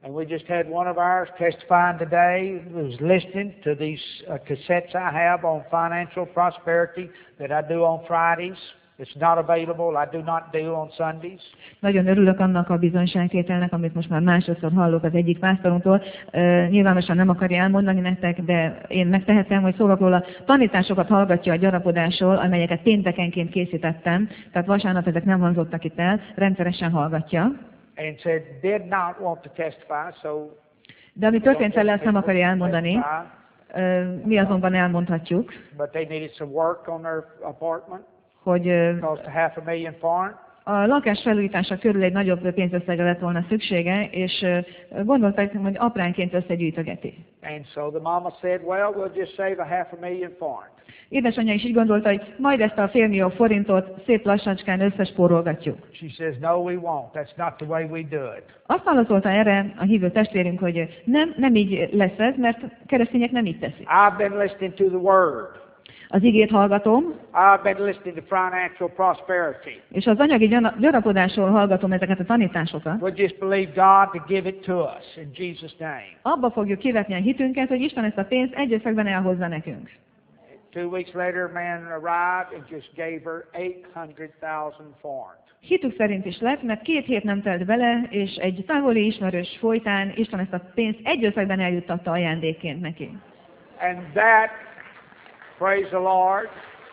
And we just had one of ours testifying today who was listening to these cassettes I have on financial prosperity that I do on Fridays. It's not available. I do not do on Sundays. Nagyon örülök annak a bizonyságtételnek, amit most már másodszor hallok az egyik pásztorunktól. Nyilvánosan nem akarja elmondani nektek, de én megtehetem, hogy szólok róla. Tanításokat hallgatja a gyarapodásról, amelyeket péntekenként készítettem, tehát vasárnap ezek nem hangzottak itt el, rendszeresen hallgatja. And said did not want to testify, so de ami történt vele, ezt nem akarja elmondani. Mi azonban elmondhatjuk, but they needed some work on their apartment. Hogy cost $500,000. A lakás felújítása körül egy nagyobb pénzösszegre lett volna szüksége, és gondolták, hogy apránként összegyűjtögeti. And so the mama said, well, we'll just save $500,000. Édesanyja is így gondolta, hogy majd ezt a $500,000 forintot szép lassacskán összespórolgatjuk. She says, no, we won't. That's not the way we do it. Azt válaszolta erre a hívő testvérünk, hogy nem így lesz ez, mert keresztények nem így teszik. I've been listening to the word. Az igét hallgatom, I've been listening to financial prosperity. És az anyagi gyarapodásról hallgatom ezeket a tanításokat. We'll just believe God to give it to us in Jesus' name. Abba fogjuk kivetni a hitünket, hogy Isten ezt a pénzt egy összegben elhozza nekünk. 2 weeks later, a man arrived and just gave her 800,000 forint. Hitük szerint is lett, mert 2 hét nem telt bele, és egy távoli ismerős folytán Isten ezt a pénzt egy összegben eljuttatta ajándékként neki. And that, praise the Lord,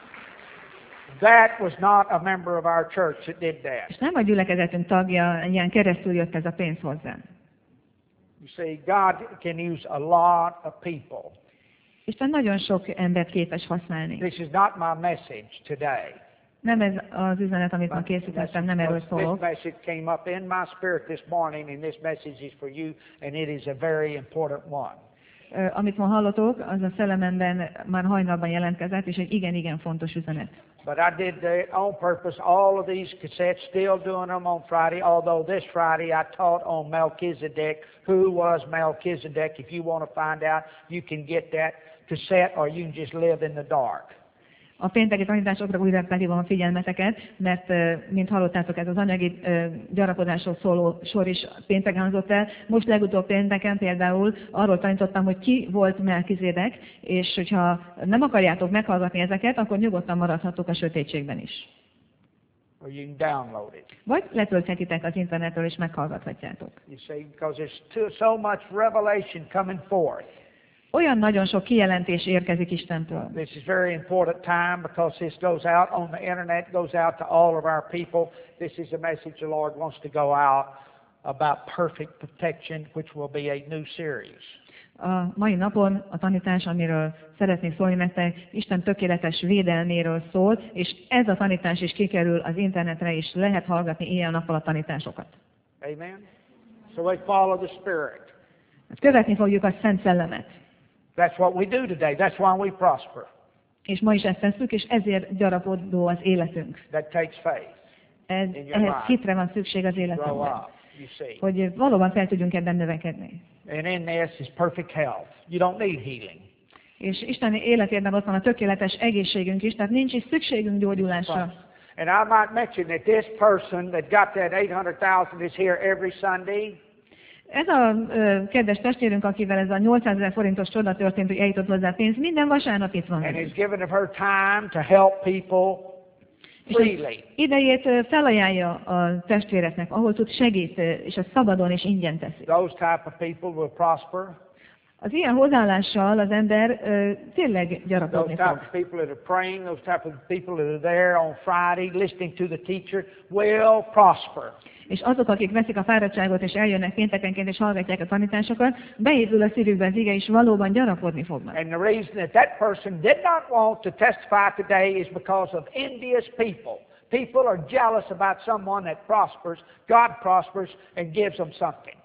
that was not a member of our church that did that. És nem a gyülekezetünk tagja, ilyen keresztül jött ez a pénz hozzá. You see, God can use a lot of people. Isten nagyon sok embert képes használni. This is not my message today. Nem ez az üzenet, amit ma készítettem, nem erről szólok. This message came up in my spirit this morning, and this message is for you, and it is a very important one. Amit ma hallotok, az a szellememben már hajnalban jelentkezett, és egy igen fontos üzenet. But I did it on purpose. All of these cassettes, still doing them on Friday, although this Friday I taught on Melchizedek. Who was Melchizedek? If you want to find out, you can get that cassette, or you can just live in the dark. A pénteki tanításokra újra felhívom a figyelmeteket, mert, mint hallottátok, ez az anyagi gyarapodásról szóló sor is pénteken hangzott el. Most legutóbb pénteken például arról tanítottam, hogy ki volt Melchizedek, és hogyha nem akarjátok meghallgatni ezeket, akkor nyugodtan maradhatok a sötétségben is. Or you can download it. Vagy letölthetitek az internetről, és meghallgathatjátok. You see, because there's so much revelation coming forth. Olyan nagyon sok kijelentés érkezik Istentől. This is very important time because this goes out on the internet, goes out to all of our people. This is a message the Lord wants to go out about perfect protection, which will be a new series. A mai napon a tanítás, amiről szeretnék szólni nektek, Isten tökéletes védelméről szól, és ez a tanítás is kikerül az internetre, és lehet hallgatni éjjel-nappal a tanításokat. Amen. So we follow the Spirit. Követni fogjuk a Szent Szellemet. That's what we do today. That's why we prosper. És ma is ezt tesszük, és ezért gyarapodó az életünk. That takes faith. Ehhez hitre van szükség az életünkben. Hogy valóban fel tudjunk ebben növekedni. And in this is perfect health. You don't need healing. És Isten életében ott van a tökéletes egészségünk is, tehát nincs is szükségünk gyógyulásra. And I might mention that this person that got that 800,000 is here every Sunday. Ez a kedves testvérünk, akivel ez a 800,000 forintos csoda történt, hogy eljutott hozzá pénz, minden vasárnap itt van. And has given of her time to help people freely. Idejét felajánlja a testvéreknek, ahol tud segít, és a szabadon és ingyen teszi. Those type of people will prosper. Az ilyen hozzáállással az ember tényleg gyarapodni fog. Those fog. type of people that are praying, those type of people that are there on Friday listening to the teacher will prosper. És azok, akik veszik a fáradtságot és eljönnek péntekenként és hallgatják a tanításokat, beépül a szívükbe az ige, és valóban gyarapodni fognak. And the reason that person did not want to testify today is because of envious people. People are jealous about someone that prospers. God prospers and gives them something.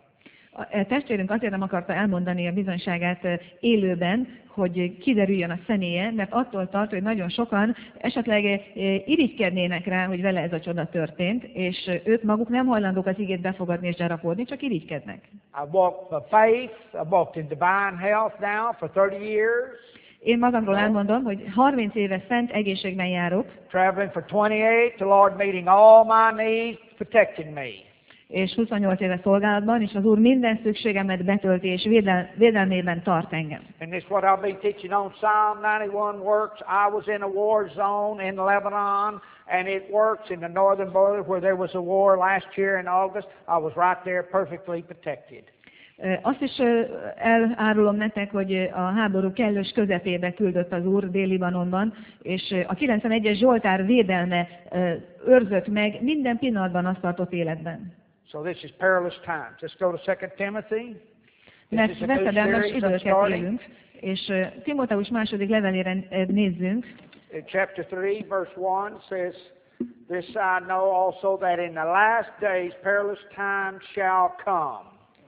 A testvérünk azért nem akarta elmondani a bizonyságát élőben, hogy kiderüljön a személye, mert attól tart, hogy nagyon sokan esetleg irigykednének rá, hogy vele ez a csoda történt, és ők maguk nem hajlandók az igét befogadni és gyarapodni, csak irigykednek. I walked by faith, I walked in divine health now for 30 years. Én magamról elmondom, hogy 30 éve szent egészségben járok. Traveling for 28, the Lord meeting all my needs, protecting me. és 28 éve szolgálatban, és az Úr minden szükségemet betölti, és védelmében tart engem. And this is what I'll be teaching on. Psalm 91 works. I was in a war zone in Lebanon, and it works in the northern border where there was a war last year in August. I was right there perfectly protected. Azt is elárulom nektek, hogy a háború kellős közepébe küldött az Úr Dél-Libanonban, és a 91-es Zsoltár védelme őrzött meg, minden pillanatban azt tartott életben. So this is perilous times. Let's go to 2 Timothy. Mert veszedelmes időket élünk, és Timóteus második levelére nézzünk. In chapter 3, verse 1 says, "This I know also, that in the last days perilous times shall come."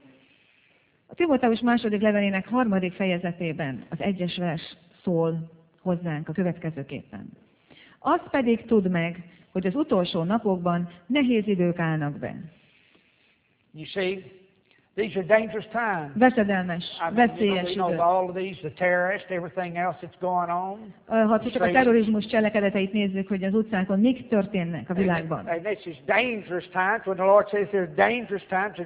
A Timóteus második levelének 3. fejezetében az 1-es vers szól hozzánk a következőképpen. Azt pedig tudd meg, hogy az utolsó napokban nehéz idők állnak be. You see, these are dangerous times. Veszedelmes, veszélyes We know idők. all of these, the terrorists, everything else that's going on. Ha csak a terrorizmus cselekedeteit nézzük, hogy az utcánkon mik történnek a világban. And this is dangerous times. When the Lord says there's dangerous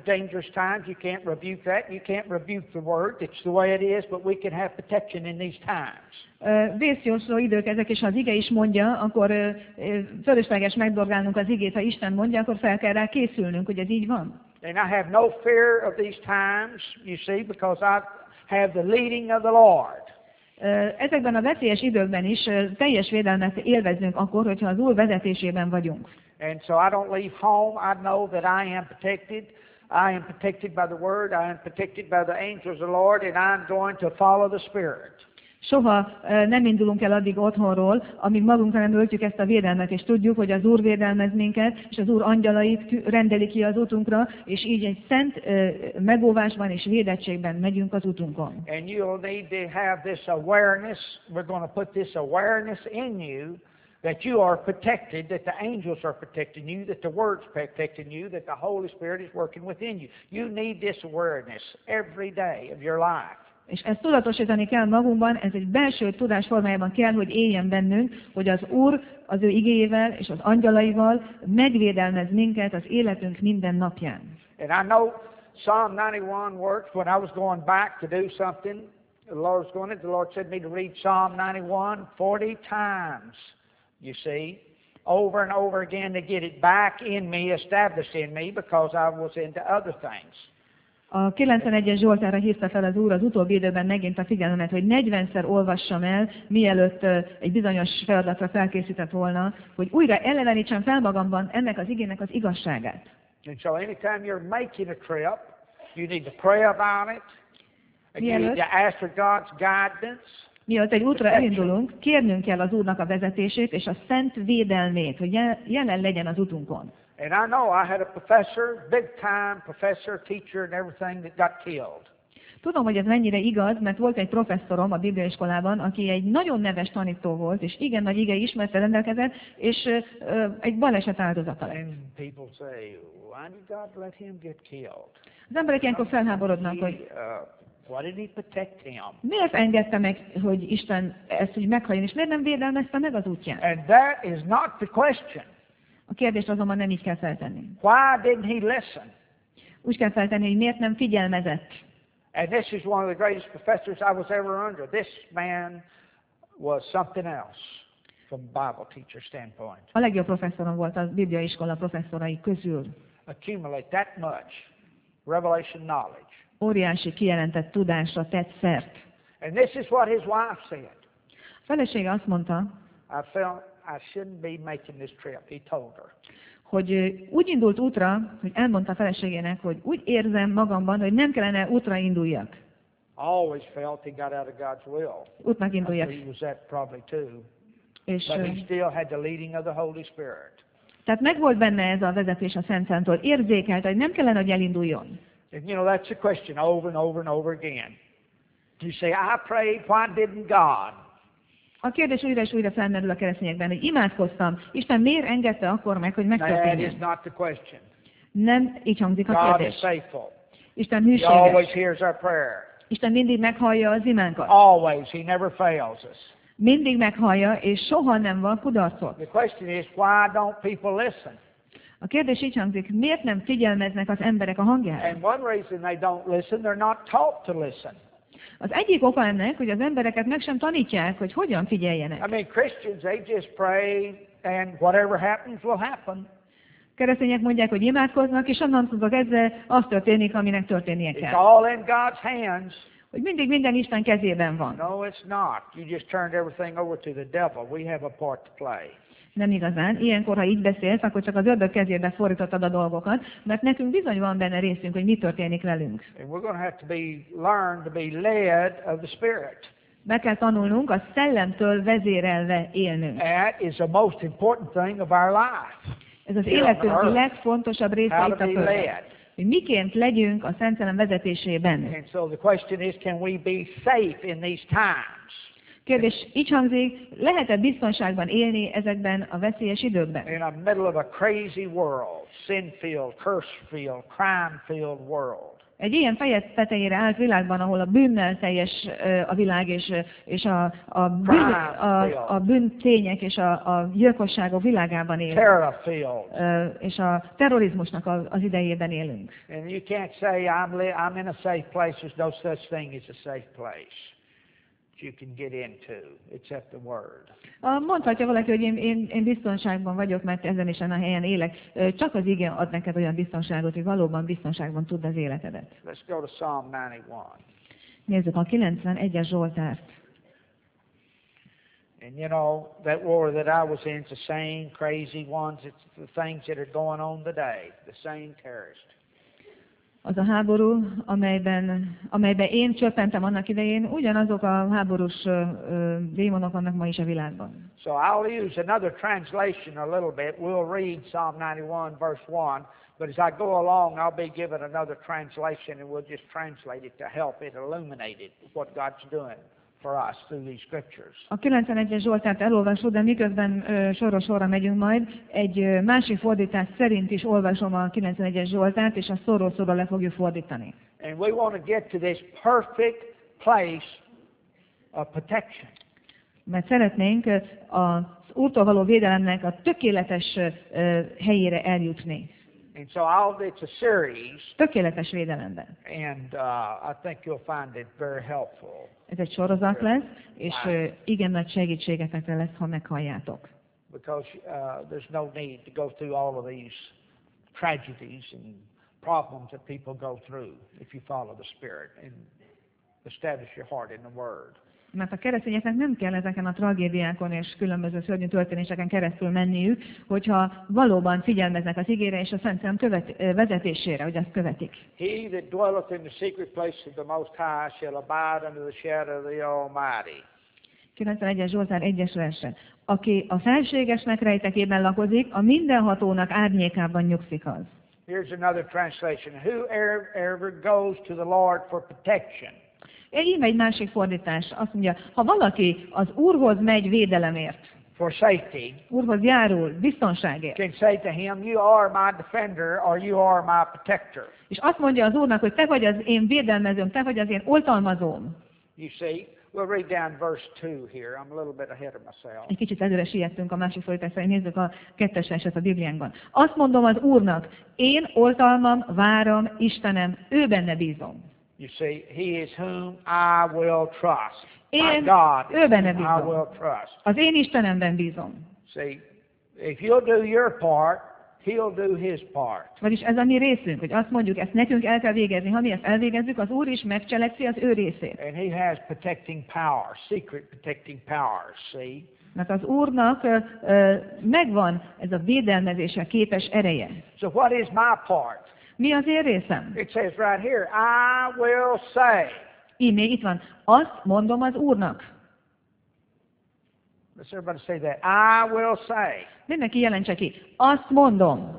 times, you can't rebuke that. You can't rebuke the word. It's the way it is, but we can have protection in these times. Vészjósló idők ezek, és ha az ige is mondja, akkor fölösleges megdorgálnunk az igét, ha Isten mondja, akkor fel kell rá készülnünk, hogy ez így van. And I have no fear of these times, you see, because I have the leading of the Lord. Ezekben a veszélyes időkben is teljes védelmet élvezünk akkor, hogyha az Úr vezetésében vagyunk. And so I don't leave home. I know that I am protected. I am protected by the Word. I am protected by the angels of the Lord, and I'm going to follow the Spirit. Soha nem indulunk el addig otthonról, amíg magunkra nem öltjük ezt a védelmet, és tudjuk, hogy az Úr védelmez minket, és az Úr angyalait rendeli ki az útunkra, és így egy szent megóvásban és védettségben megyünk az útunkon. And you'll need to have this awareness. We're going to put this awareness in you that you are protected, that the angels are protecting you, that the Word's protecting you, that the Holy Spirit is working within you. You need this awareness every day of your life. És ezt tudatosítani kell magunkban, ez egy belső tudás formájában kell, hogy éljen bennünk, hogy az Úr az ő igéjével és az angyalaival megvédelmez minket az életünk minden napján. And I know Psalm 91 works. When I was going back to do something, the Lord said me to read Psalm 91 40 times, you see, over and over again to get it back in me, established in me, because I was into other things. A 91-es Zsoltárra hívta fel az Úr az utóbbi időben megint a figyelmemet, hogy 40-szer olvassam el, mielőtt egy bizonyos feladatra felkészített volna, hogy újra ellenítsem fel magamban ennek az igének az igazságát. And so anytime you're making a trip, you need to pray about it. And you need to ask for God's guidance. Mielőtt egy útra elindulunk, kérnünk kell az Úrnak a vezetését és a szent védelmét, hogy jelen legyen az utunkon. And I know I had a professor, big-time professor, teacher and everything that got killed. Tudom, hogy ez mennyire igaz, mert volt egy professzorom a bibliaiskolában, aki egy nagyon neves tanító volt, és igen nagy igei ismerete rendelkezett, és egy baleset áldozata lett. And people say, why did God let him get killed? Az emberek ilyenkor felháborodnak, hogy why did he protect him? Miért engedte meg, hogy Isten ezt úgy meghalljon, és miért nem védelmezte meg az útján? And that is not the question. A kérdést azonban nem így kell feltenni. Why didn't he listen? Úgy kell feltenni, hogy miért nem figyelmezett. And this is one of the greatest professors I was ever under. This man was something else from Bible teacher standpoint. A legjobb professzorom volt a bibliaiskola professzorai közül. Accumulate that much revelation knowledge. Óriási kijelentett tudásra tett szert. And this is what his wife said. A felesége azt mondta, I felt I shouldn't be making this trip. He told her. Hogy úgy indult útra, hogy elmondta a feleségének, hogy úgy érzem magamban, hogy nem kellene útra induljak. Always felt he got out of God's will. Útnak induljak. He was that probably too. És, But he still had the leading of the Holy Spirit. Tehát megvolt benne ez a vezetés a Szent Szentől. Érzékelte, hogy nem kellene, hogy elinduljon. And you know, that's the question over and over and over again. You say, I prayed, why didn't God? A kérdés újra és újra felmerül a keresztényekben, hogy imádkoztam, Isten miért engedte akkor meg, hogy That is megtörténjen? not the question. Nem így hangzik a God is kérdés. faithful. Isten He always hűséges. hears our prayer. Isten mindig meghallja az imánkat. Always. He never fails us. Mindig meghallja, és soha nem van kudarcot. The question is, why don't people listen? A kérdés így hangzik, miért nem figyelmeznek az emberek a hangjára? And one reason they don't listen, they're not taught to listen. Az egyik oka ennek, hogy az embereket meg sem tanítják, hogy hogyan figyeljenek. I mean, Christians, they just pray and whatever happens will happen. Keresztények mondják, hogy imádkoznak, és onnantól kezdve az történik, aminek történnie It's kell. all in God's hands. Hogy mindig minden Isten kezében van. No, it's not. You just turned everything over to the devil. We have a part to play. Nem igazán. Ilyenkor, ha így beszélsz, akkor csak az ördög kezébe fordítottad a dolgokat, mert nekünk bizony van benne részünk, hogy mi történik velünk. And we're going to have to learn to be led of the Spirit. Meg kell tanulnunk a szellemtől vezérelve élnünk. That is the most important thing of our life. Ez az életünk legfontosabb része How itt to a be földön. led. Hogy miként legyünk a Szent Szellem vezetésében. And so the question is, can we be safe in these times? Kérdés így hangzik, lehet-e biztonságban élni ezekben a veszélyes időkben? In the middle of a crazy world, sin-filled, curse-filled, crime-filled world. Egy ilyen fejez tetejére állt világban, ahol a bűnnel teljes a világ, és a bűntények és a gyilkosságok világában élünk. Terror-filled. És a terrorizmusnak az idejében élünk. And you can't say, I'm in a safe place. There's no such thing as a safe place that you can get into, except the Word. Mondhatja valaki, hogy én biztonságban vagyok, mert ezen is a helyen élek. Csak az ige ad neked olyan biztonságot, hogy valóban biztonságban tudd az életedet. Let's go to Psalm 91. Nézzük a 91-es Zsoltárt. And you know, that war that I was in, it's the same crazy ones. It's the things that are going on today, the same terrorist. Az a háború, amelyben én csöppentem annak idején, ugyanazok a háborús démonok vannak ma is a világban. So I'll use another translation a little bit. We'll read Psalm 91 verse 1, but as I go along, I'll be given another translation and we'll just translate it to help it illuminate it, what God's doing for us through these scriptures. A 91-es Zsoltárt elolvasod, de miközben sorra megyünk majd, egy másik fordítás szerint is olvasom a 91-es Zsoltárt, és a szóra le fogjuk fordítani. And we want to get to this perfect place of protection. Mert szeretnénk az Úrtól való védelemnek a tökéletes helyére eljutni. And so it's a series, Tökéletes védelemben. and I think you'll find it very helpful. Ez egy sorozat lesz, és igen nagy segítségetekre lesz, ha meghalljátok. Because there's no need to go through all of these tragedies and problems that people go through if you follow the Spirit and establish your heart in the Word. Mert a keresztényeknek nem kell ezeken a tragédiákon és különböző szörnyű történéseken keresztül menniük, hogyha valóban figyelmeznek az igére és a Szent Szellem vezetésére, hogy azt követik. He that dwelleth in the secret place of the Most High shall abide under the shadow of the Almighty. 91-es Zsoltár 1-es verse. Aki a felségesnek rejtekében lakozik, a mindenhatónak árnyékában nyugszik az. Here's another translation. Whoever goes to the Lord for protection. Íme egy másik fordítás. Azt mondja, ha valaki az Úrhoz megy védelemért, For safety, Úrhoz járul, biztonságért, can say to him, you are my defender, or you are my protector. és azt mondja az Úrnak, hogy te vagy az én védelmezőm, te vagy az én oltalmazóm. You see, we'll read down verse 2 here. I'm a little bit ahead of myself. Egy kicsit előre siettünk a másik fordításra, nézzük a 2-es verset a Bibliánkban. Azt mondom az Úrnak, én oltalmam, váram, Istenem, ő benne bízom. You see, he is whom I will trust. My Én God is ő benne whom I will bízom. trust. Az én Istenemben bízom. See, if you'll do your part, he'll do his part. Vagyis ez a mi részünk, hogy azt mondjuk, ezt nekünk el kell végezni. Ha mi ezt elvégezzük, az Úr is megcselekszi az ő részét. And he has protecting power, secret protecting powers, see? Mert az Úrnak megvan ez a védelmezésre képes ereje. So what is my part? Mi az én részem? It says right here, I will say. Így még itt van. Azt mondom az Úrnak. Let's everybody say that. I will say. Mindenki jelentse ki. Azt mondom.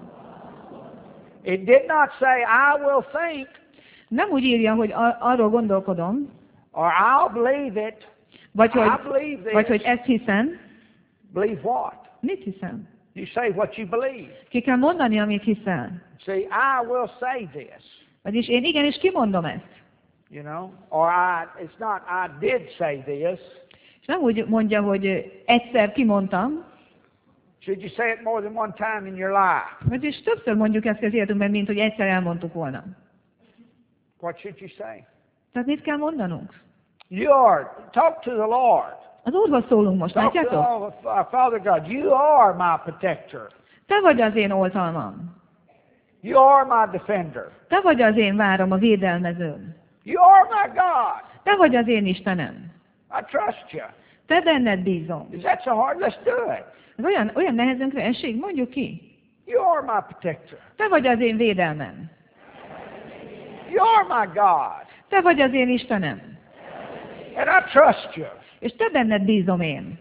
It did not say, I will think, Nem úgy írja, hogy arról gondolkodom, or I'll believe it. vagy I hogy, believe this. vagy hogy ezt hiszem. Believe what? Mit hiszem? You say what you believe. Ki kell mondani, amit hiszel. See, I will say this. Vagyis én igenis kimondom ezt. You know, or it's not I did say this. És nem úgy mondja, hogy egyszer kimondtam, Should you say it more than one time in your life? Vagyis többször mondjuk ezt az életünkben, mint hogy egyszer elmondtuk volna. What should you say? Tehát mit kell mondanunk? You are. Talk to the Lord. Az Úrhoz szólunk most, Talk to látjátok? Father God. You are my protector. Te vagy az én oltalmam. You are my defender. Te vagy az én várom, a védelmezőm. You are my God. Te vagy az én Istenem. I trust you. Te benned bízom. Is that so hard? Let's do it. Ez olyan nehezünkre esik, mondjuk ki. You are my protector. Te vagy az én védelmem. You are my God. Te vagy az én Istenem. And I trust you. És te benned bízom én.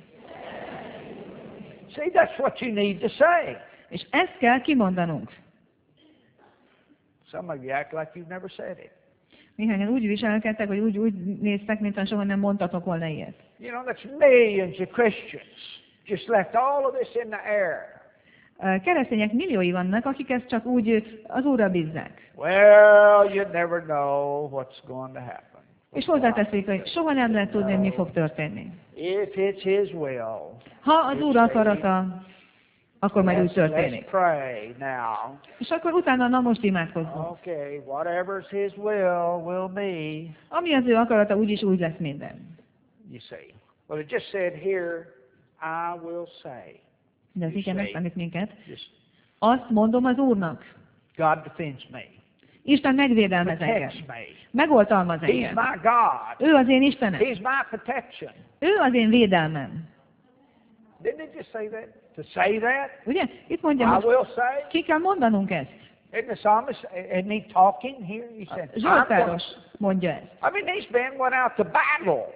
See, that's what you need to say. És ezt kell kimondanunk. Some of you act like you've never said it. Néhányan úgy viselkedtek, hogy úgy néztek, mintha soha nem mondtatok volna ilyet. You know, that's millions of Christians just left all of this in the air. Keresztények milliói vannak, akik ezt csak úgy az Úrra bízzák. Well, you never know what's going to happen. És hozzáteszik, hogy soha nem lehet tudni, hogy mi fog történni. If it's His will. Ha az Úr akarata, akkor majd úgy Let's történik. pray now. És akkor utána, na most imádkozzunk. Okay, whatever's His will be. Ami az ő akarata, úgyis úgy lesz minden. You see. Well, it just said here, I will say. De az igen megtanít minket. Just, Azt mondom az Úrnak. God defends me. Isten megvédelmez engem. Protects me. Megoltalmaz He's engem. my God. Ő az én Istenem. He's my protection. Ő az én védelmem. Didn't it just say that? To say that? Ugye? Itt mondja, I hogy will say. ki kell mondanunk ezt. Isn't the psalmist, isn't he talking here? He said, I'm Zsoltáros mondja ezt. I mean, these men went out to battle.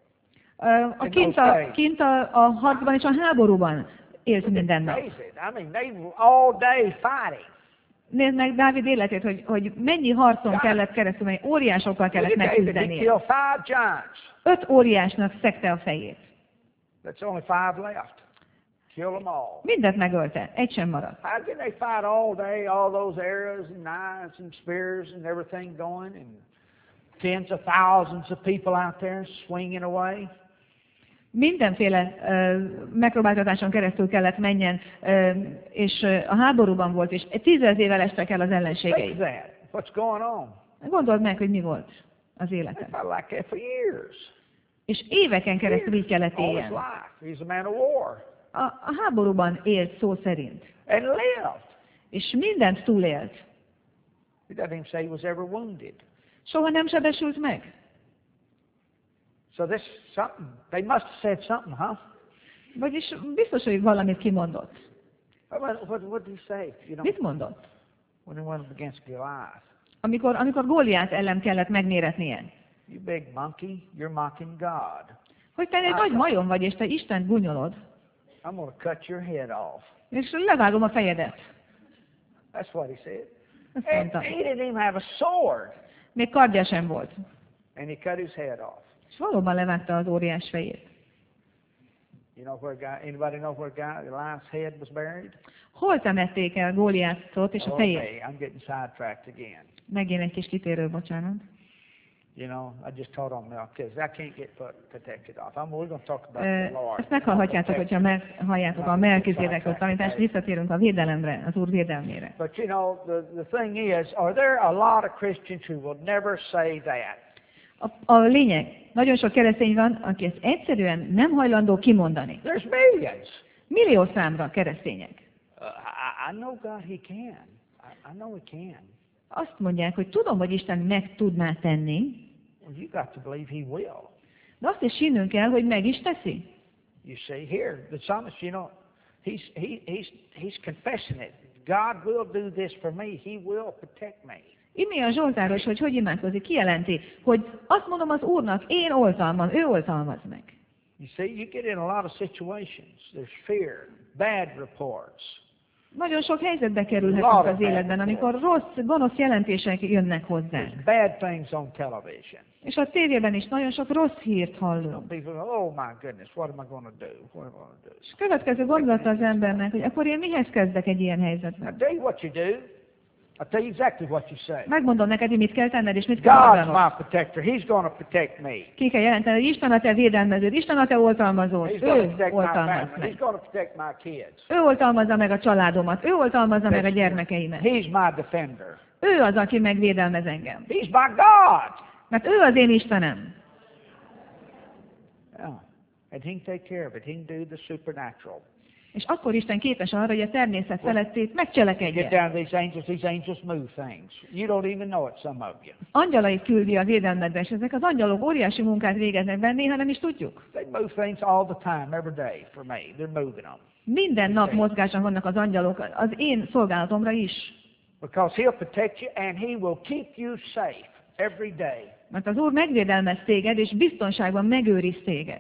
Kint a harcban és a háborúban élt minden nap. David, I mean, they were all day fighting. Nézd meg Dávid életét, hogy mennyi harcon kellett keresztül menni, óriásokkal kellett Look at David, he megküzdenie. killed 5 giants. 5 óriásnak szegte a fejét. That's only 5 left. Kill them all. Mindent megölte, egy sem maradt. How can they fight all day, all those arrows and knives and spears and everything going, and tens of thousands of people out there swinging away? Mindenféle megpróbáltatáson keresztül kellett menjen, és a háborúban volt, és 10.000-ével estek el az Think ellenségei. that. What's going on? Gondold meg, hogy mi volt az They élete. fought like that for years. És éveken keresztül így kellett All his éljen. life. He's a man of war. A háborúban élt szó szerint. And lived. És mindent túlélt. He doesn't even say he was ever wounded. Soha nem sebesült meg. So this something, they must have said something, huh? Vagyis biztos, hogy valamit kimondott. What did he say? You know, Mit mondott? when he went up against Goliath. Amikor Góliát ellen kellett megméretnie. You big monkey, you're mocking God. Hogy te egy nagy majom vagy, és te Istent gúnyolod, I'm going to cut your head off. és levágom a fejedet. That's what he said. Azt And mondta. he didn't even have a sword. Még kardja sem volt. And he cut his head off. És valóban levágta az óriás fejét. You know where anybody know where Goliath's head was buried? Hol temették el Góliátot és a fejét? Okay, I'm getting sidetracked again. Megint egy kis kitérő, bocsánat. You know, I just taught on Melchizedek. I can't get protected off. We're going to talk about the Lord. Ezt meghallhatjátok, hogyha meghalljátok a Melchizedekről tanítást, visszatérünk a védelemre, az Úr védelmére. But you know, the thing is, are there a lot of Christians who will never say that? A lényeg, nagyon sok keresztény van, aki ezt egyszerűen nem hajlandó kimondani. There's millions. Millió számra keresztények. I know God, He can. I know He can. Azt mondják, hogy tudom, hogy Isten meg tudná tenni, Well, you got to believe He will. de azt is hinnünk kell, hogy meg is teszi. You see, here, the psalmist, you know, he's confessing it. God will do this for me. He will protect me. Imi a Zsoltáros, hogy imádkozik, kijelenti, hogy azt mondom az Úrnak, én oltalmam, ő oltalmaz meg. You see, you get in a lot of situations. There's fear, bad reports. Nagyon sok helyzetbe kerülhetünk az életben, amikor rossz, gonosz jelentések jönnek hozzánk. There's bad things on television. És a tévében is nagyon sok rossz hírt hallunk. People go, oh my goodness, what am I going to do? What am I going to do? És következő gondolata az embernek, hogy akkor én mihez kezdek egy ilyen I helyzetben? tell you what you do. I'll tell you exactly what you say. Megmondom neked, hogy mit kell tenned, és mit kell God's mondanod. my protector. He's going to protect me. Ki kell jelenteni, hogy Isten a te védelmeződ, Isten a te oltalmazód. He's going to Ő protect my oltalmaz family. He's meg. going to protect my kids. Ő oltalmazza meg a családomat, ő oltalmazza meg a gyermekeimet. He's my defender. Ő az, aki megvédelmez engem. He's my God. Mert ő az én Istenem. Yeah. And he can take care of it. He can do the supernatural. És akkor Isten képes arra, hogy a természet felettét Get megcselekedje. down to these angels move things. You don't even know it, some of you. Angyalait küldi a védelmedbe, és ezek az angyalok óriási munkát végeznek benne, néha nem is tudjuk. They move things all the time, every day for me. They're moving them. Minden nap mozgáson vannak az angyalok, az én szolgálatomra is. Because he'll protect you and he will keep you safe every day. Mert az Úr megvédelmez téged, és biztonságban megőriz téged.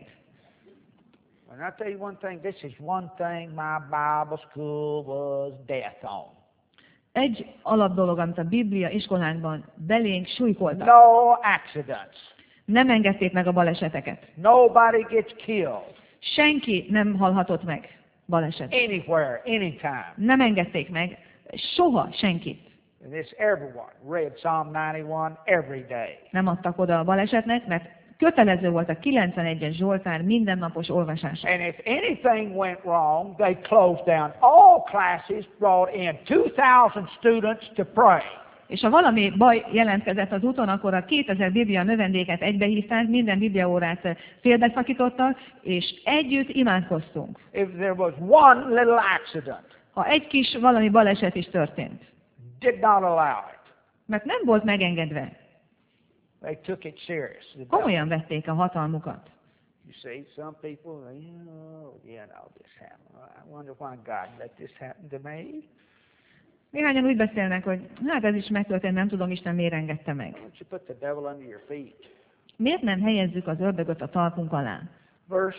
And I'll tell you one thing, this is one thing my Bible school was death on. Egy alapdolog, amit a Biblia iskolánkban belénk súlykoltak. No accidents. Nem engedték meg a baleseteket. Nobody gets killed. Senki nem halhatott meg baleset. Anywhere, anytime. Nem engedték meg soha senkit. And this everyone read Psalm 91 every day. Nem adtak oda a balesetnek, mert kötelező volt a 91-es Zsoltár mindennapos olvasása. And if anything went wrong, they closed down all classes, brought in 2,000 students to pray. És ha valami baj jelentkezett az úton, akkor a 2000 Biblia növendéket egybehívták, minden bibliaórát félbeszakítottak, és együtt imádkoztunk. If there was one little accident, Ha egy kis valami baleset is történt, did not allow it. mert nem volt megengedve, They took it serious. The devil. komolyan vették a hatalmukat. You see, some people, this happened. I wonder why God let this happen to me. Néhányan úgy beszélnek, hogy hát ez is megtörtént, nem tudom, Isten miért engedte meg. Why don't you put the devil under your feet? Miért nem helyezzük az ördögöt a talpunk alá? Verse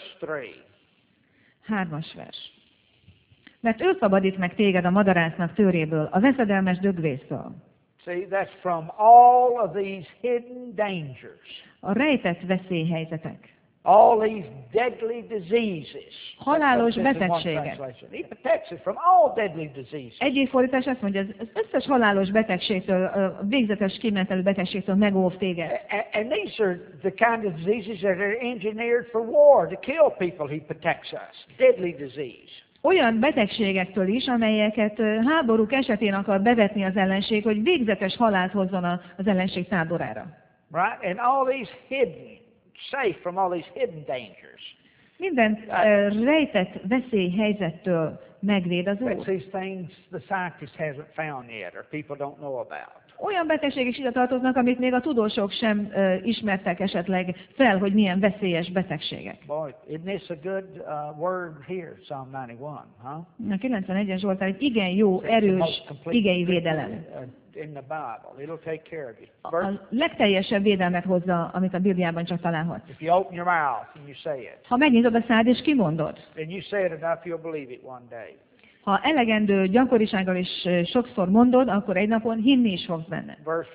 3. 3. vers. Mert ő szabadít meg téged a madarásznak tőréből, a veszedelmes dögvésztől. See, that's from all of these hidden dangers, A rejtett veszélyhelyzetek. all these deadly diseases. Halálos That's just in one betegségek. translation. He protects us from all deadly diseases. Egyik fordítás azt mondja, az összes halálos betegségtől, a végzetes kimenetelő betegségtől megóv téged. And these are the kind of diseases that are engineered for war, to kill people. He protects us. Deadly disease. Olyan betegségektől is, amelyeket háborúk esetén akar bevetni az ellenség, hogy végzetes halált hozzon az ellenség táborára. Right? And all these hidden, safe from all these hidden dangers. Minden rejtett veszélyhelyzettől megvéd az That's Úr. these things the scientist hasn't found yet, or people don't know about. Olyan betegségek is ide tartoznak, amit még a tudósok sem ismertek esetleg fel, hogy milyen veszélyes betegségek. Boy, isn't this a good word here, Psalm 91, huh? A 91-es Zsoltár egy igen jó, erős igei védelem. In the Bible. It'll take care of you. A legteljesebb védelmet hozza, amit a Bibliában csak találhatsz. If you open your mouth and you say it, Ha megnyitod a szád és kimondod, and you say it enough, you'll believe it one day. ha elegendő gyakorisággal és sokszor mondod, akkor egy napon hinni is fogsz benne. Verse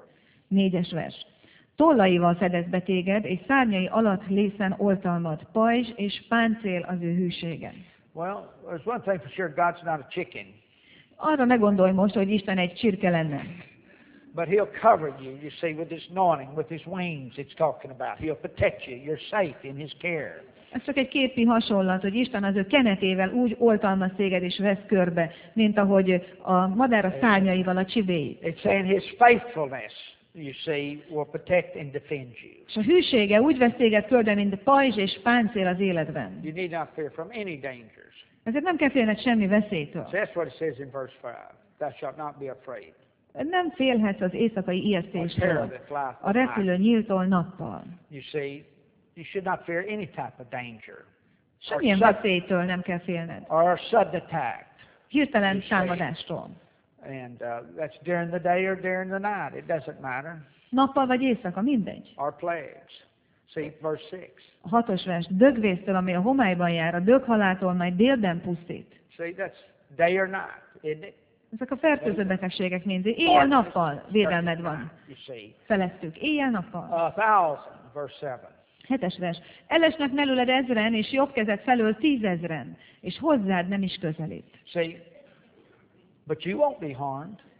4. 4. vers. Tollaival fedez be téged, és szárnyai alatt lészen oltalmad, pajzs és páncél az ő hűsége. Well, there's one thing for sure, God's not a chicken. Arra ne gondolj most, hogy Isten egy csirke lenne. But he'll cover you see, with his anointing, with his wings it's talking about. He'll protect you. You're safe in his care. Ez csak egy képi hasonlat, hogy Isten az ő kenetével úgy oltalmaz téged és vesz körbe, mint ahogy a madár a szárnyaival a csibéit. It's saying his faithfulness, you see, will protect and defend you. És a hűsége úgy vesz téged körbe, mint pajzs és páncél az életben. You need not fear from any dangers. Ezért nem kell félned semmi veszélytől. So that's what it says in verse 5. Thou shalt not be afraid. Nem félhetsz az éjszakai ijesztéstől, a repülő nyíltól nappal. You see, you should not fear any type of danger. Semmilyen veszélytől nem kell félned. Or sudden attack. Hirtelen támadástól. And that's during the day or during the night. It doesn't matter. Nappal vagy éjszaka, mindegy. Or plagues. See, verse 6. A 6. vers. Dögvésztől, ami a homályban jár, a döghaláltól majd délben pusztít. See, that's day or night, isn't it? Ezek a fertőző betegségek mind. Éjjel-nappal védelmed van. You see. Felettük. Éjjel-nappal. 1,000, verse 7. 7. vers. Elesnek mellőled 1000-en, és jobb kezed felől 10 000-en, és hozzád nem is közelít. See, but you won't be harmed.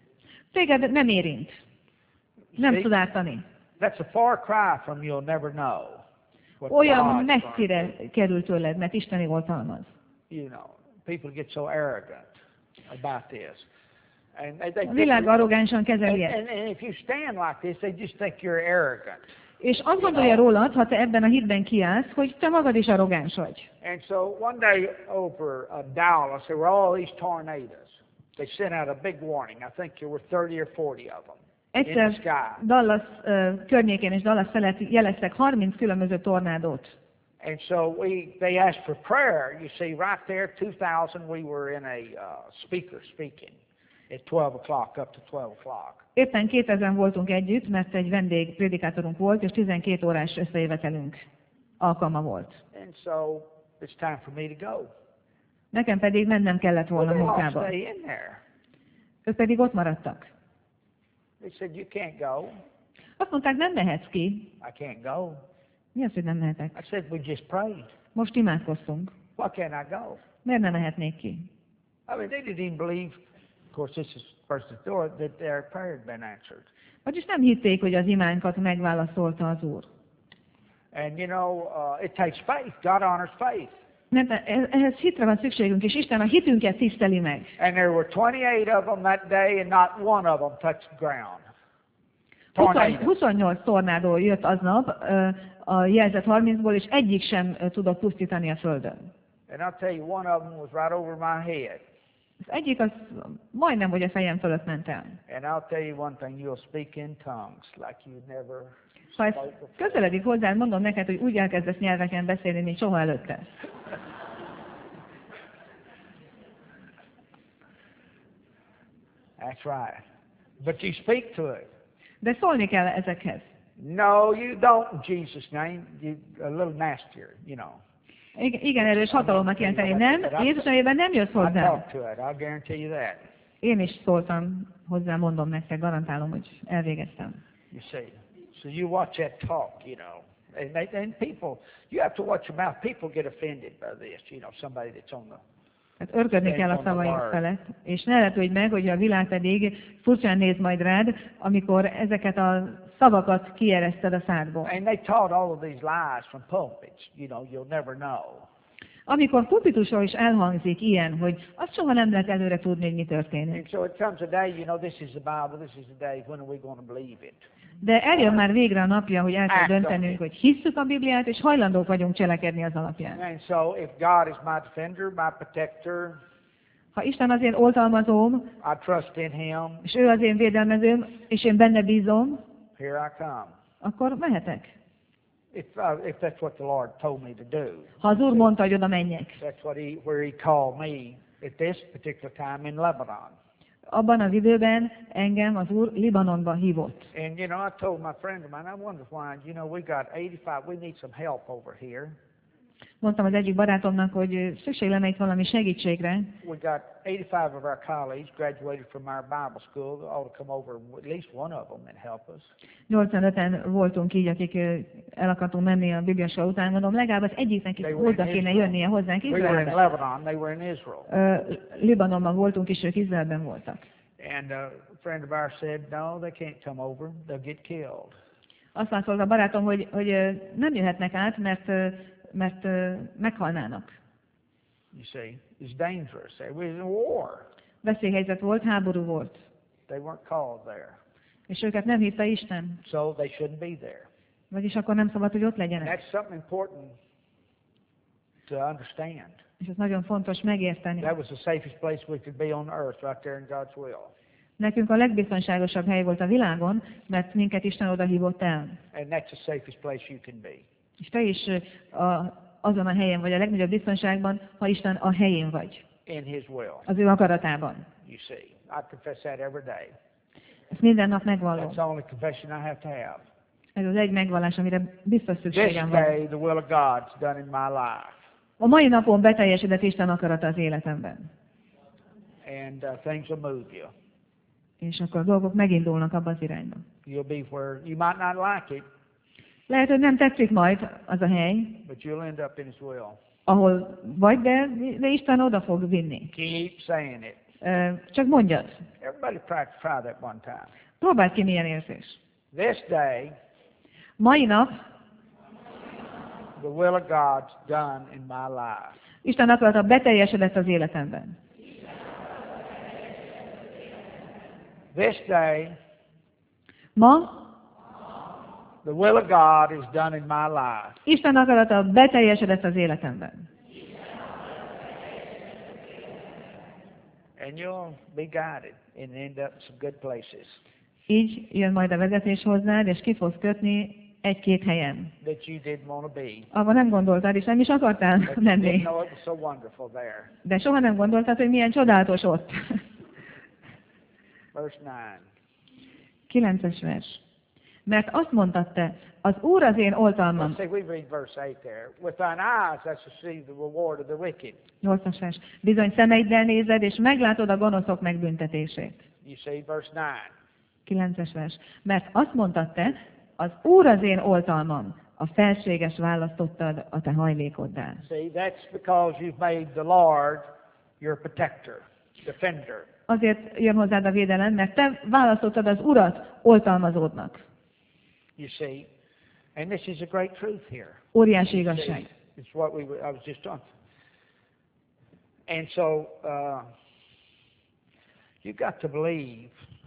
Téged nem érint. Nem See? tud ártani. That's a far cry from you'll never know. What Olyan God's going to messzire kerül tőled, mert Isteni oltalmaz. do. You know, people get so arrogant about this. And they A világ arrogánsan kezeli ezt. and if you stand like this, they just think you're arrogant. És azt gondolja rólad, ha te ebben a hitben kiállsz, hogy te magad is arrogáns vagy. And so one day over Dallas, there were all these tornadoes. They sent out a big warning. I think there were 30 or 40 of them in the Egyszer sky. Dallas környékén és Dallas felett jeleztek 30 különböző tornádót. And so they asked for prayer. You see, right there, 2000, we were in a speaker speaking at 12 o'clock, up to 12 o'clock. Éppen 2000 voltunk együtt, mert egy vendég prédikátorunk volt, és 12 órás összejövetelünk alkalma volt. And so it's time for me to go. Nekem pedig mennem kellett volna Well, they all munkába. stay in there. Ők pedig ott maradtak. They said, you can't go. Azt mondták, nem mehetsz ki. I can't go. Mi az, hogy nem mehetek? I said, we just prayed. Most imádkoztunk. Why can't I go? Miért nem mehetnék ki? I mean, they didn't even believe, of course, this is first authority, that their prayer had been answered. Vagyis nem hitték, hogy az imánkat megválaszolta az Úr. And you know, it takes faith. God honors faith. Mert ehhez hitre van szükségünk, és Isten a hitünket tiszteli meg. And there were 28 of them that day, and not one of them touched the ground. Tornadoes. 28 tornádó jött aznap a jelzett 30-ból, és egyik sem tudott pusztítani a földön. And I'll tell you, one of them was right over my head. Az egyik az majdnem, hogy a fejem fölött ment el. And I'll tell you one thing, you'll speak in tongues like you've never Ha ez spoke before. közeledik hozzád, mondom neked, hogy úgy elkezdesz nyelveken beszélni, mint soha előtte. That's right. But you speak to it. De szólni kell ezekhez. No, you don't in Jesus' name. You a little nastier, you know. Igen, erős hatalomnak jelenteni. Nem, Jézus nevében nem jössz I hozzám. talk to it. I'll guarantee you that. Én is szóltam hozzá, mondom nektek, garantálom, hogy elvégeztem. You see. So you watch that talk, you know. And people, you have to watch your mouth. People get offended by this, you know, somebody that's on the... Hát örködni kell a szavaink felett, és ne lepődj meg, hogy a világ pedig furcsán néz majd rád, amikor ezeket a szavakat kiereszted a szádból. And they taught all of these lies from pulpits, you know, you'll never know. Amikor pulpitusról is elhangzik ilyen, hogy azt soha nem lehet előre tudni, hogy mi történik. And so it comes a day, you know, this is the Bible, this is the day, when are we going to believe it? De eljön már végre a napja, hogy el kell döntenünk, hogy hisszük a Bibliát, és hajlandók vagyunk cselekedni az alapján. And so if God is my defender, my protector, Ha Isten az én oltalmazóm, I trust in Him, és ő az én védelmezőm, és én benne bízom, here I come. akkor mehetek. If that's what the Lord told me to do. Ha az Úr mondta, hogy oda menjek. That's where He called me at this particular time in Lebanon. Abban az időben engem az Úr Libanonba hívott. And you know, I told my friend of mine, I wonder why, you know, we got 85, we need some help over here. Mondtam az egyik barátomnak, hogy szükség lenne itt valami segítségre. We got 85 of our colleagues graduated from our Bible school. They ought to come over, at least one of them, and help us. 85-en voltunk így, akik el akartunk menni a bibliaskola után. Mondom, legalább az egyiknek is oda kéne jönnie hozzánk We were in Izraelbe. Lebanon, they were in Israel. Libanonban voltunk, és ők Izraelben voltak. And a friend of ours said, no, they can't come over. They'll get killed. Azt válaszolta a barátom, hogy nem jöhetnek át, mert meghalnának. You see, it's dangerous. It was in war. Veszélyhelyzet volt, háború volt. They weren't called there. És őket nem hívta Isten. So they shouldn't be there. Vagyis akkor nem szabad, hogy ott legyenek. That's something important to understand. És ez nagyon fontos megérteni. That was the safest place we could be on earth, right there in God's will. Nekünk a legbiztonságosabb hely volt a világon, mert minket Isten oda hívott el. And that's the safest place you can be. És te is azon a helyen vagy, a legnagyobb biztonságban, ha Isten a helyén vagy. In His will. Az ő akaratában. You see. I confess that every day. Ezt minden nap megvallom. That's the only confession I have to have. Ez az egy megvallás, amire biztos This szükségem van. day, the will of God's done in my life. A mai napon beteljesedett Isten akarata az életemben. And things will move you. És akkor a dolgok megindulnak abba az irányba. You'll be where you might not like it, Lehet, hogy nem tetszik majd az a hely, but you'll end up in His will. ahol vagy, de Isten oda fog vinni. Keep saying it. Csak mondjad. Everybody try that one time. Próbáld ki, milyen érzés. This day, Mai nap the will of God's done in my life. Isten akarata beteljesedett az életemben. This day, Ma the will of God is done in my life. Isten akarata beteljesedett az életemben. And you'll be guided and end up some good places Így jön majd a vezetés hozzád, és ki fogsz kötni egy-két helyen. that you didn't want to be. Ahol nem gondoltad, és nem is akartál But you menni. didn't know it was so wonderful there. De soha nem gondoltad, hogy milyen csodálatos ott. Verse 9. 9-es vers. Mert azt mondtad te, az Úr az én oltalmam. Let's see, we read verse 8 there. With thine eyes thou shalt see the reward of the wicked. 8-as vers. Bizony szemeiddel nézed, és meglátod a gonoszok megbüntetését. You see, verse 9. 9-es vers. Mert azt mondtad te, az Úr az én oltalmam, a felséges választottad a te hajlékoddá. See, that's because you've made the Lord your protector, defender. Azért jön hozzád a védelem, mert te választottad az Urat oltalmazódnak. You see, and this is a great truth here. Óriási igazság. It's what I was just on. And so you got to believe.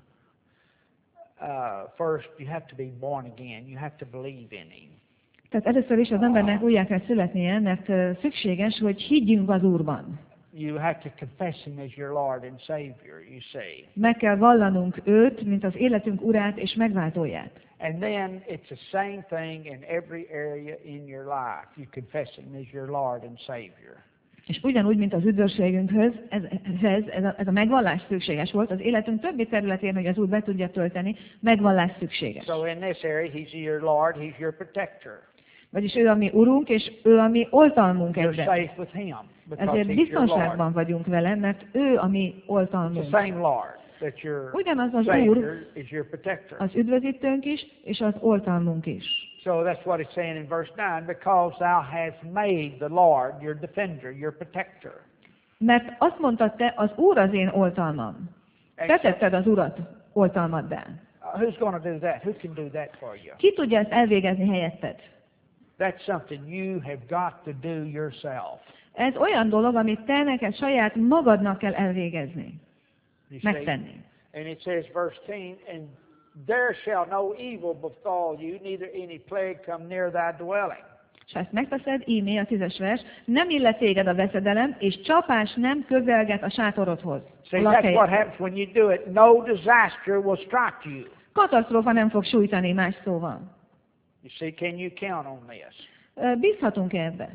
First, you have to be born again. You have to believe in Him. Tehát először is az embernek újjá kell születnie, mert szükséges, hogy higgyünk az Úrban. You have to confess Him as your Lord and Savior, you see. Meg kell vallanunk őt, mint az életünk urát és megváltóját. And then it's the same thing in every area in your life. You confess Him as your Lord and Savior. És ugyanúgy, mint az üdvösségünkhöz, ez a megvallás szükséges volt. Az életünk többi területén, hogy az Úr be tudja tölteni, megvallás szükséges. So in this area, He's your Lord, He's your protector. Vagyis ő a mi urunk, és ő a mi oltalmunk You're ebben. safe with Him because Ezért He's your Lord. biztonságban vagyunk vele, mert ő a mi It's oltalmunk. the same Lord that your Ugyanaz az Savior Úr, is your protector. az üdvözítőnk is, és az oltalmunk is. So that's what it's saying in verse 9, because thou hast made the Lord your defender, your protector. Mert azt mondtad te, az Úr az én oltalmam. Te tetted az Urat oltalmaddá. Who's going to do that? Who can do that for you? Ki tudja ezt elvégezni helyetted? That's something you have got to do yourself. Ez olyan dolog, amit te neked saját magadnak kell elvégezni, You see? megtenni. And it says, verse 10, and there shall no evil befall you, neither any plague come near thy dwelling. És ha ezt megteszed, ímé a 10-es vers, nem illet téged a veszedelem, és csapás nem közelget a sátorodhoz. See, that's what happens when you do it. No disaster will strike you. Katasztrófa nem fog sújtani, más szóval. You see, can you count on this? Bízhatunk ebbe.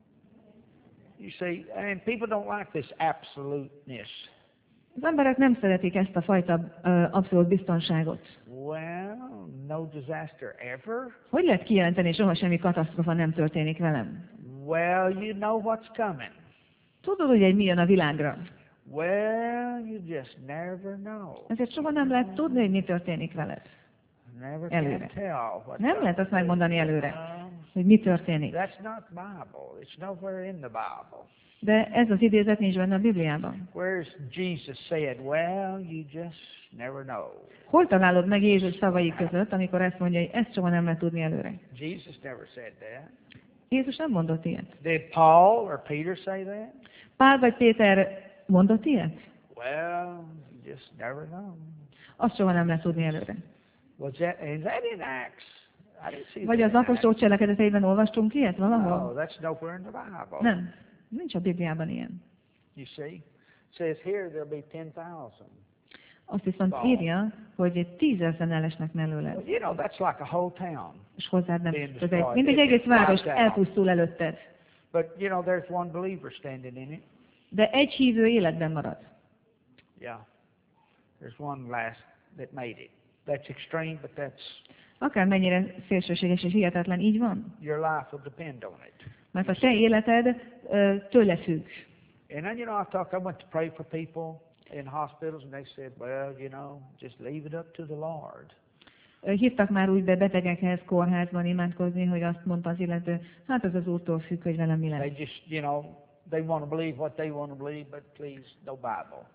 You see, and people don't like this absoluteness. Az emberek nem szeretik ezt a fajta abszolút biztonságot. Well, no disaster ever? Hogy lehet kijelenteni, soha semmi katasztrófa nem történik velem? Well, you know what's coming. Tudod, hogy mi jön a világra? Well, you just never know. Ezért soha nem lehet tudni, hogy mi történik veled. Never Előre. can tell what Nem lehet azt megmondani előre, No, hogy mi történik. that's not Bible. It's nowhere in the Bible. De ez az idézet nincs benne a Bibliában. Where's Jesus said, well, you just never know. Hol találod meg Jézus szavai között, amikor ezt mondja, hogy ezt soha nem lehet tudni előre? Jesus never said that. Jézus nem mondott ilyet. Did Paul or Peter say that? Pál vagy Péter mondott ilyet? Well, you just never know. Azt soha nem lehet tudni előre. Was that, is that in Acts? I didn't see Vagy that az in apostolok cselekedeteiben olvastunk ilyet Acts. valahol? No, that's nowhere in the Bible. Nem. Nincs a Bibliában ilyen. You see? It says here there'll be 10,000. Azt viszont írja, hogy 10,000 elesnek mellőled, Well, you know, that's like a whole town. és hozzád nem Being közel. destroyed. Mint egy egész város Wiped out. elpusztul előtted. But, you know, there's one believer standing in it. De egy hívő életben marad. Yeah. There's one last that made it. That's extreme, but that's Akármennyire szélsőséges és hihetetlen, így van. your life will depend on it. Mert a te életed tőle függ. And then, you know, I went to pray for people in hospitals, and they said, well, you know, just leave it up to the Lord. Hívtak már úgy be betegekhez kórházban imádkozni, hogy azt mondta az illető, hát ez az Úrtól függ, hogy velem mi They lesz. just, you know, they want to believe what they want to believe, but please, no Bible.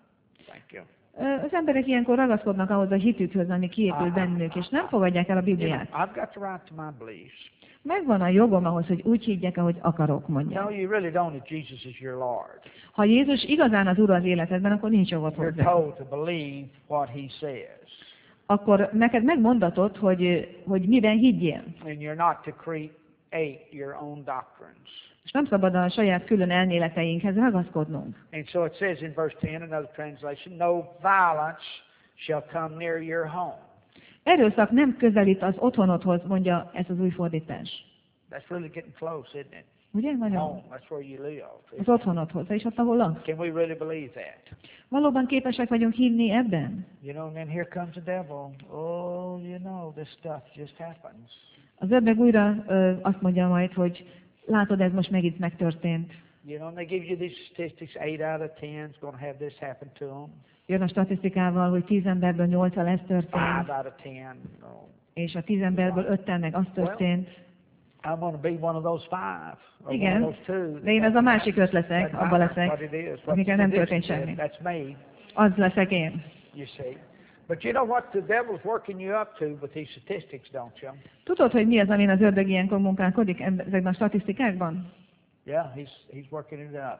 Thank you. Az emberek ilyenkor ragaszkodnak ahhoz a hitükhöz, ami kiépül bennük, és nem fogadják el a You know, Bibliát. I've got the right to my beliefs. Megvan a jogom ahhoz, hogy úgy higgyek, ahogy akarok, mondja. No, you really don't if Jesus is your Lord. Ha Jézus igazán az Ura az életedben, akkor nincs jogod You're hozzá. told to believe what He says. Akkor neked megmondatott, hogy miben higgyél. And you're not to create your own doctrines. És nem szabad a saját külön elméleteinkhez ragaszkodnunk. And so it says in verse 10, another translation, no violence shall come near your home. Erőszak nem közelít az otthonodhoz, mondja ez az új fordítás. That's really getting close, isn't it? Ugye? Nagyon. Home, that's where you live. Az otthonodhoz, és ott, ahol laksz. Can we really believe that? Valóban képesek vagyunk hinni ebben? You know, and then here comes the devil. Oh, you know, this stuff just happens. Az ördög újra azt mondja majd, hogy látod, ez most megint megtörtént. You know, and they give you these statistics, 8 out of 10 is going to have this happen to them. Jön a statisztikával, hogy 10 emberből 8-al ez 5 történt, out of 10, no. és a 10 emberből 5-tel meg az történt. I'm going to be one of those 5, or Igen, one of those 2. de én az a másik 5 leszek, abban leszek, amikkel nem történt semmi. That's me, Az leszek én. you see. But you know what the devil's working you up to with these statistics, don't you? Tudod, hogy mi az, amin az ördög ilyenkor munkálkodik ezekben a statisztikákban? Yeah, he's working it up.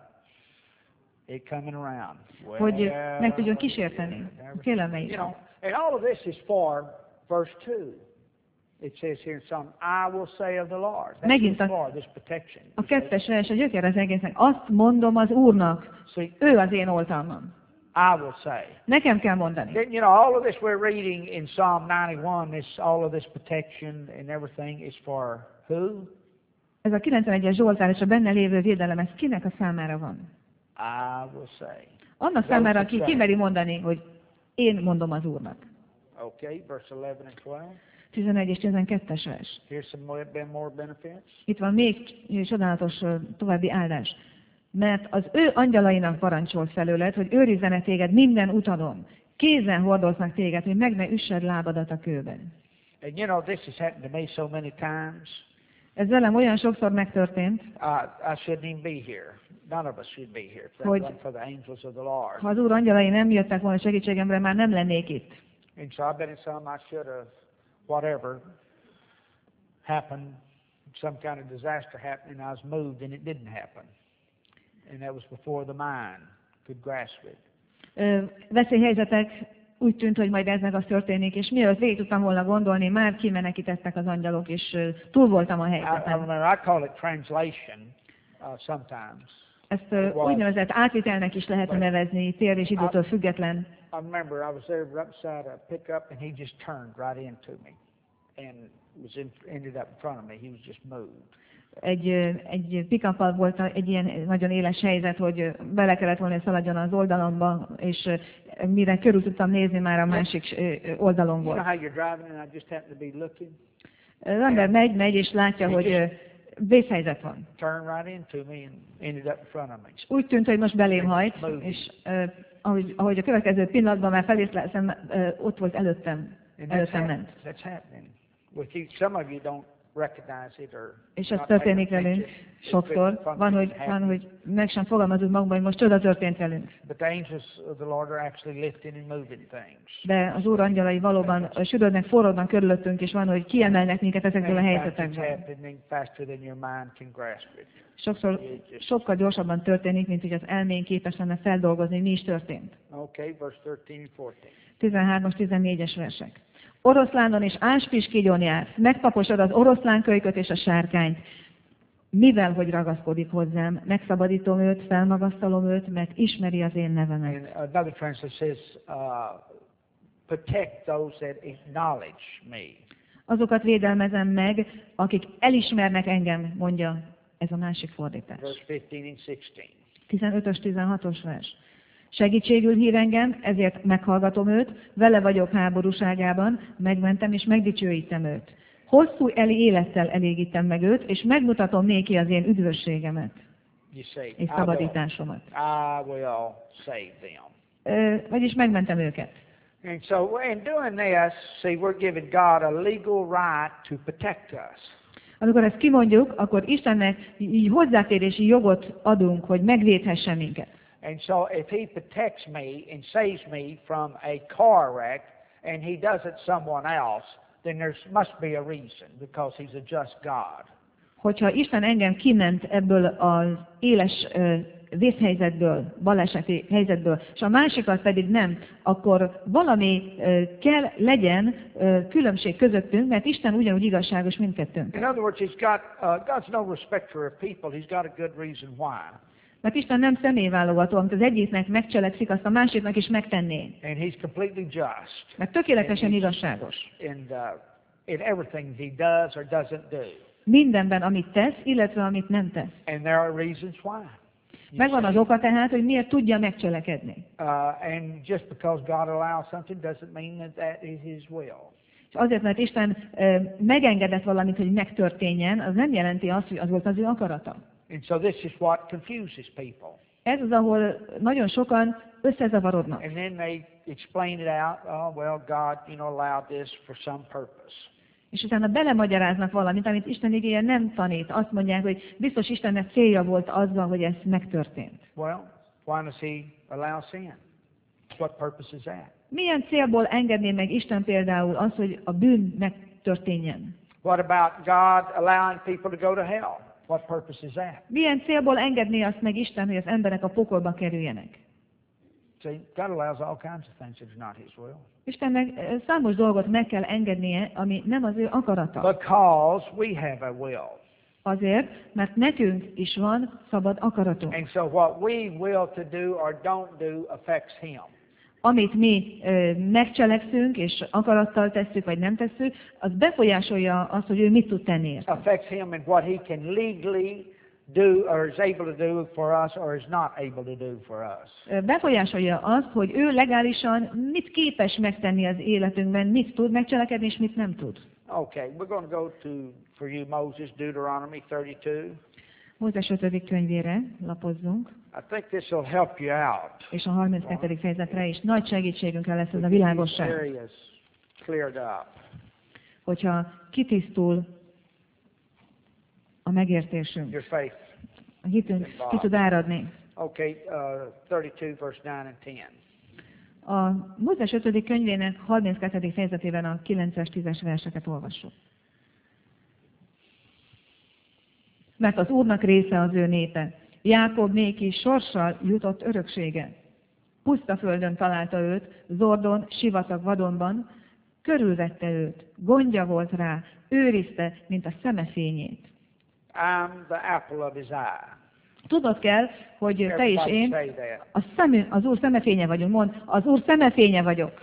It coming around. Hogy meg tudjon kísérteni a You félelmeit. know, and all of this is for verse 2. It says here in Psalm, I will say of the Lord. That's Megint what's for this protection. A 2-es vers, a gyökér az egésznek. Azt mondom az Úrnak, See, ő az én oltalmam. I will say. Nekem kell mondani. Then, you know, all of this we're reading in Psalm 91, all of this protection and everything is for who? Ez a 91-es Zsoltár és a benne lévő védelem, ez kinek a számára van? I will say. Annak számára, aki kimeri mondani, hogy én mondom az Úrnak. Okay, verse 11 and 12. 11 és 12-es vers. Here's some more benefits. Itt van még csodálatos további áldás. Mert az ő angyalainak parancsol felőled, hogy őrizzenek téged minden utadon. Kézen hordoznak téged, hogy meg ne üssed lábadat a kőben. And you know, this has happened to me so many times. Ez velem olyan sokszor megtörtént, I shouldn't even be here. None of us should be here. If it Hogy- wasn't for the angels of the Lord. ha az Úr angyalai nem jöttek volna segítségemre, már nem lennék itt. And so I've been in some I should have, whatever happened, some kind of disaster happened, and I was moved, and it didn't happen. And that was before the mind could grasp it. Veszélyhelyzetek úgy tűnt, hogy majd ez meg az történik, és mielőtt végig tudtam volna gondolni, már kimenekítettek az angyalok, és túl voltam a I helyzeten. remember I call it translation sometimes. Ezt úgynevezett átvitelnek is lehet nevezni, tér és időtől független. I remember I was there right beside a pickup, and he just turned right into me, and ended up in front of me. He was just moved. Egy pick-up-al volt egy ilyen nagyon éles helyzet, hogy bele kellett volna, hogy szaladjon az oldalomba, és mire körül tudtam nézni, már a másik oldalon You know volt. how you're driving, and I just happen to be looking. Az ember megy, és látja, hogy vészhelyzet van. Turned right into me and ended up in front of me. És úgy tűnt, hogy most belém hajt, és ahogy a következő pillanatban már felészleltem, ott volt előttem ment. That's happening with you. Some of you don't recognize it or És ez not történik pay velünk attention. It's sokszor. been Van, happening. hogy meg sem fogalmazunk magunkban, hogy most csoda történt velünk. But the angels of the Lord are actually lifting and moving things. De az Úr angyalai valóban sürödnek, forrodnak körülöttünk, és van, hogy kiemelnek minket ezekből a And it's helyzetekből. happening faster than your mind can grasp it. Sokszor sokkal gyorsabban történik, mint hogy az elménk képes lenne feldolgozni, mi is történt. Okay, verse 13 and 14. 13-as, 14-es versek. Oroszlánon és áspiskigyon jársz, megtaposod az oroszlánkölyköt és a sárkányt. Mivel, hogy ragaszkodik hozzám, megszabadítom őt, felmagasztalom őt, mert ismeri az én nevemet. And another translation says, protect those that acknowledge me. Azokat védelmezem meg, akik elismernek engem, mondja ez a másik fordítás. Verse 15 and 16. 15-ös, 16-os vers. Segítségül hív engem, ezért meghallgatom őt, vele vagyok háborúságában, megmentem és megdicsőítem őt. Hosszú élettel elégítem meg őt, és megmutatom néki az én üdvösségemet You say, és szabadításomat. I will save them. Vagyis megmentem őket. And so in doing this, see, we're giving God a legal right to protect us. Amikor ezt kimondjuk, akkor Istennek így hozzáférési jogot adunk, hogy megvédhessen minket. And so if he protects me and saves me from a car wreck and he does it someone else, then there must be a reason, because he's a just God. Hogyha Isten engem kiment ebből az éles vészhelyzetből, baleseti helyzetből, és a másikat pedig nem, akkor valami kell legyen különbség közöttünk, mert Isten ugyanúgy igazságos mindkettőnk. In other words, God's no respecter of people. He's got a good reason why. Mert Isten nem személyválogató, amit az egyiknek megcselekszik, azt a másiknak is megtenné. And he's completely just. Mert tökéletesen igazságos. In everything he does or doesn't do. Mindenben, amit tesz, illetve amit nem tesz. And there are reasons why. Megvan az oka tehát, hogy miért tudja megcselekedni. And just because God allows something doesn't mean that that is his will. És azért, mert Isten megengedett valamit, hogy megtörténjen, az nem jelenti azt, hogy az volt az ő akarata. And so this is what confuses people. Ez az, ahol nagyon sokan összezavarodnak. And then they explain it out. Oh, well, God, allowed this for some purpose. És utána belemagyaráznak valamit, amit Isten igéje nem tanít. Azt mondják, hogy biztos Istennek célja volt azzal, hogy ez megtörtént. Well, why does he allow sin? What purpose is that? Milyen célból engedné meg Isten például az, hogy a bűn megtörténjen? What about God allowing people to go to hell? What purpose is that? Milyen célból engedné azt meg Isten, hogy az emberek a pokolba kerüljenek? See, God allows all kinds of things that are not his will. Istennek számos dolgot meg kell engednie, ami nem az ő akarata. Because we have a will. Azért, mert nekünk is van szabad akaratunk. And so what we will to do or don't do affects him. Amit mi megcselekszünk, és akarattal tesszük, vagy nem tesszük, az befolyásolja azt, hogy ő mit tud tenni érte. Affects him and what he can legally do or is able to do for us or is not able to do for us. Befolyásolja azt, hogy ő legálisan mit képes megtenni az életünkben, mit tud megcselekedni, és mit nem tud. Okay, we're going to go to, for you, Moses, Deuteronomy 32. Mózes 5. könyvére lapozzunk, I think this will help you out. és a 32. fejezetre is nagy segítségünkre lesz ez a világosság. Areas cleared up. Hogyha kitisztul a megértésünk, Your faith. a hitünk ki tud áradni. Okay, 32 verse 9 and 10. A Mózes 5. könyvének 32. fejezetében a 9-es, 10-es verseket olvassuk. Mert az Úrnak része az ő népe. Jákob néki sorssal jutott öröksége. Puszta földön találta őt, Zordon, sivatag vadonban, körülvette őt, gondja volt rá, őrizte, mint a szeme fényét. I'm the apple of his eye. Tudod kell, hogy te és Everybody én say that. az Úr szemefénye vagyunk. Mondd, az Úr szemefénye vagyok.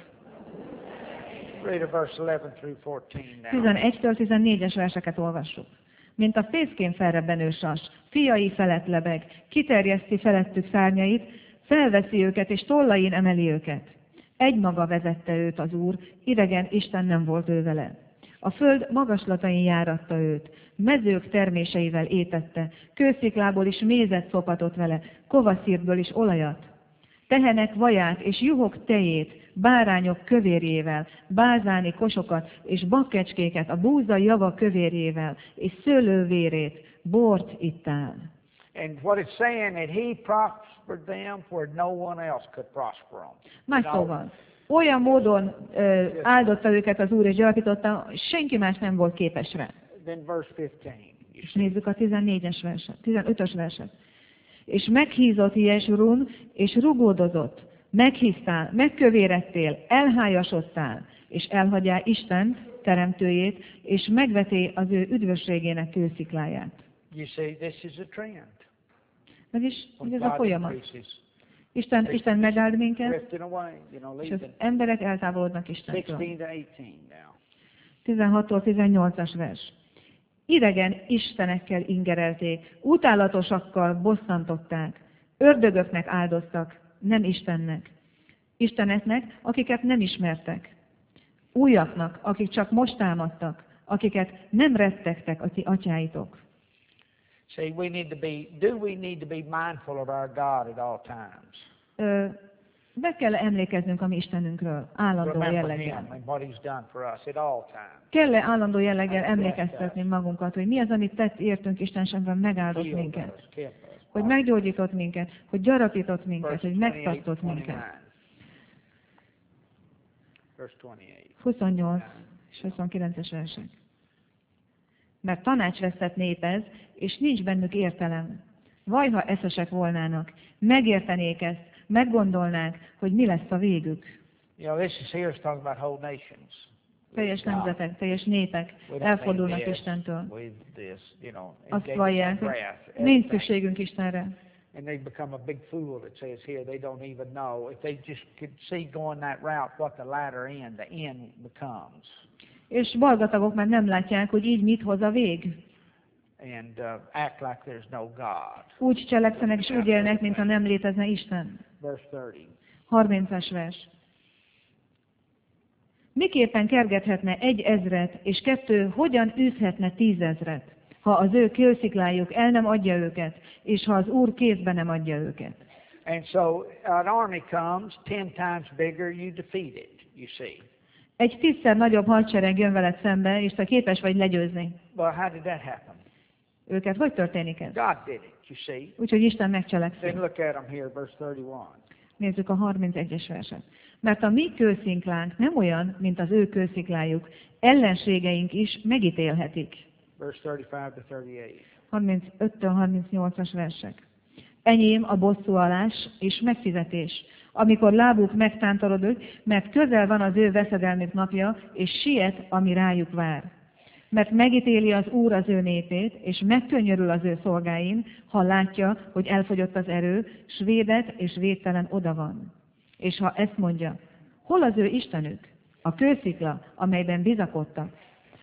Read a verse 11 through 14 now. 11-től 14-es verseket olvassuk. Mint a fészkén felrebbenő sas, fiai felett lebeg, kiterjeszti felettük szárnyait, felveszi őket és tollain emeli őket. Egymaga vezette őt az Úr, idegen Isten nem volt ő vele. A föld magaslatain járatta őt, mezők terméseivel étette, kősziklából is mézet szopatott vele, kovaszírből is olajat. Tehenek vaját és juhok tejét, bárányok kövérjével, bázáni kosokat és bakkecskéket a búza java kövérjével, és szőlővérét, bort ittál. And what it's saying that he prospered them where no one else could prosper them. Más szóval, olyan módon áldotta őket az Úr és gyarapította, senki más nem volt képes rá. Then verse 15. És nézzük a 14-es verset, 15-ös verset. És meghízott Jesrun, és rugódozott, meghíztál, megkövéredtél, elhályasodtál, és elhagyál Istent, teremtőjét, és megveté az ő üdvösségének kőszikláját. You see, this is a trend. Vagyis, hogy ez a folyamat. increases, Isten megáld minket, drifting away, és az leaving. emberek eltávolodnak Istentől. 16 to 18 now. 16-tól 18-as vers. Idegen istenekkel ingerelték, utálatosakkal bosszantották, ördögöknek áldoztak, nem Istennek. Isteneknek, akiket nem ismertek. Újaknak, akik csak most támadtak, akiket nem rettegtek a ti atyáitok. See, do we need to be mindful of our God at all times? Meg kell emlékeznünk a mi Istenünkről, állandó Remember Him jelleggel. and what He's done for us at all times. Kell-e állandó jelleggel emlékeztetni magunkat, hogy mi az, amit tett értünk Isten, és amiben megáldott Healed minket. us, kept us. Hogy meggyógyított minket, hogy gyarapított minket, Verse hogy 28, megtartott 29. minket. Verse 28. 28 és 29-es versek. Mert tanácsvesztett nép ez, és nincs bennük értelem. Vaj, ha eszesek volnának, megértenék ezt, meggondolnák, hogy mi lesz a végük. You know, this is here is talking about whole nations. Teljes nemzetek, teljes népek We don't elfordulnak need this Istentől. with this, you know, Azt engagement vallják, in hogy wrath, nincs everything. szükségünk Istenre. And they become a big fool that says here they don't even know. If they just could see going that route what the latter end, the end becomes. És balgatagok már nem látják, hogy így mit hoz a vég. And act like there's no God. Úgy cselekszenek és úgy élnek, mintha nem létezne Isten. Verse 30. 30-as vers. Miképpen kergethetne 1000-et, és 2 hogyan űzhetne 10 000-et, ha az ő kősziklájuk el nem adja őket, és ha az Úr kézbe nem adja őket. And so an army comes 10 times bigger, you defeat it, you see. Egy 10-szer nagyobb hadsereg jön veled szembe, és te képes vagy legyőzni Well, how did that happen? őket. Hogy történik ez? God did it, you see. Úgyhogy Isten Then megcselekszik. look at them here, verse 31. Nézzük a 31-es verset. Mert a mi kősziklánk nem olyan, mint az ő kősziklájuk, ellenségeink is megítélhetik. Verse 35 to 38. 35-től 38-as versek. Enyém a bosszúállás és megfizetés, amikor lábuk megtántorodott, mert közel van az ő veszedelmük napja, és siet, ami rájuk vár. Mert megítéli az Úr az ő népét, és megkönnyörül az ő szolgáin, ha látja, hogy elfogyott az erő, s védett és védtelen oda van. És ha ezt mondja, hol az ő Istenük? A kőszikla, amelyben bizakodtak.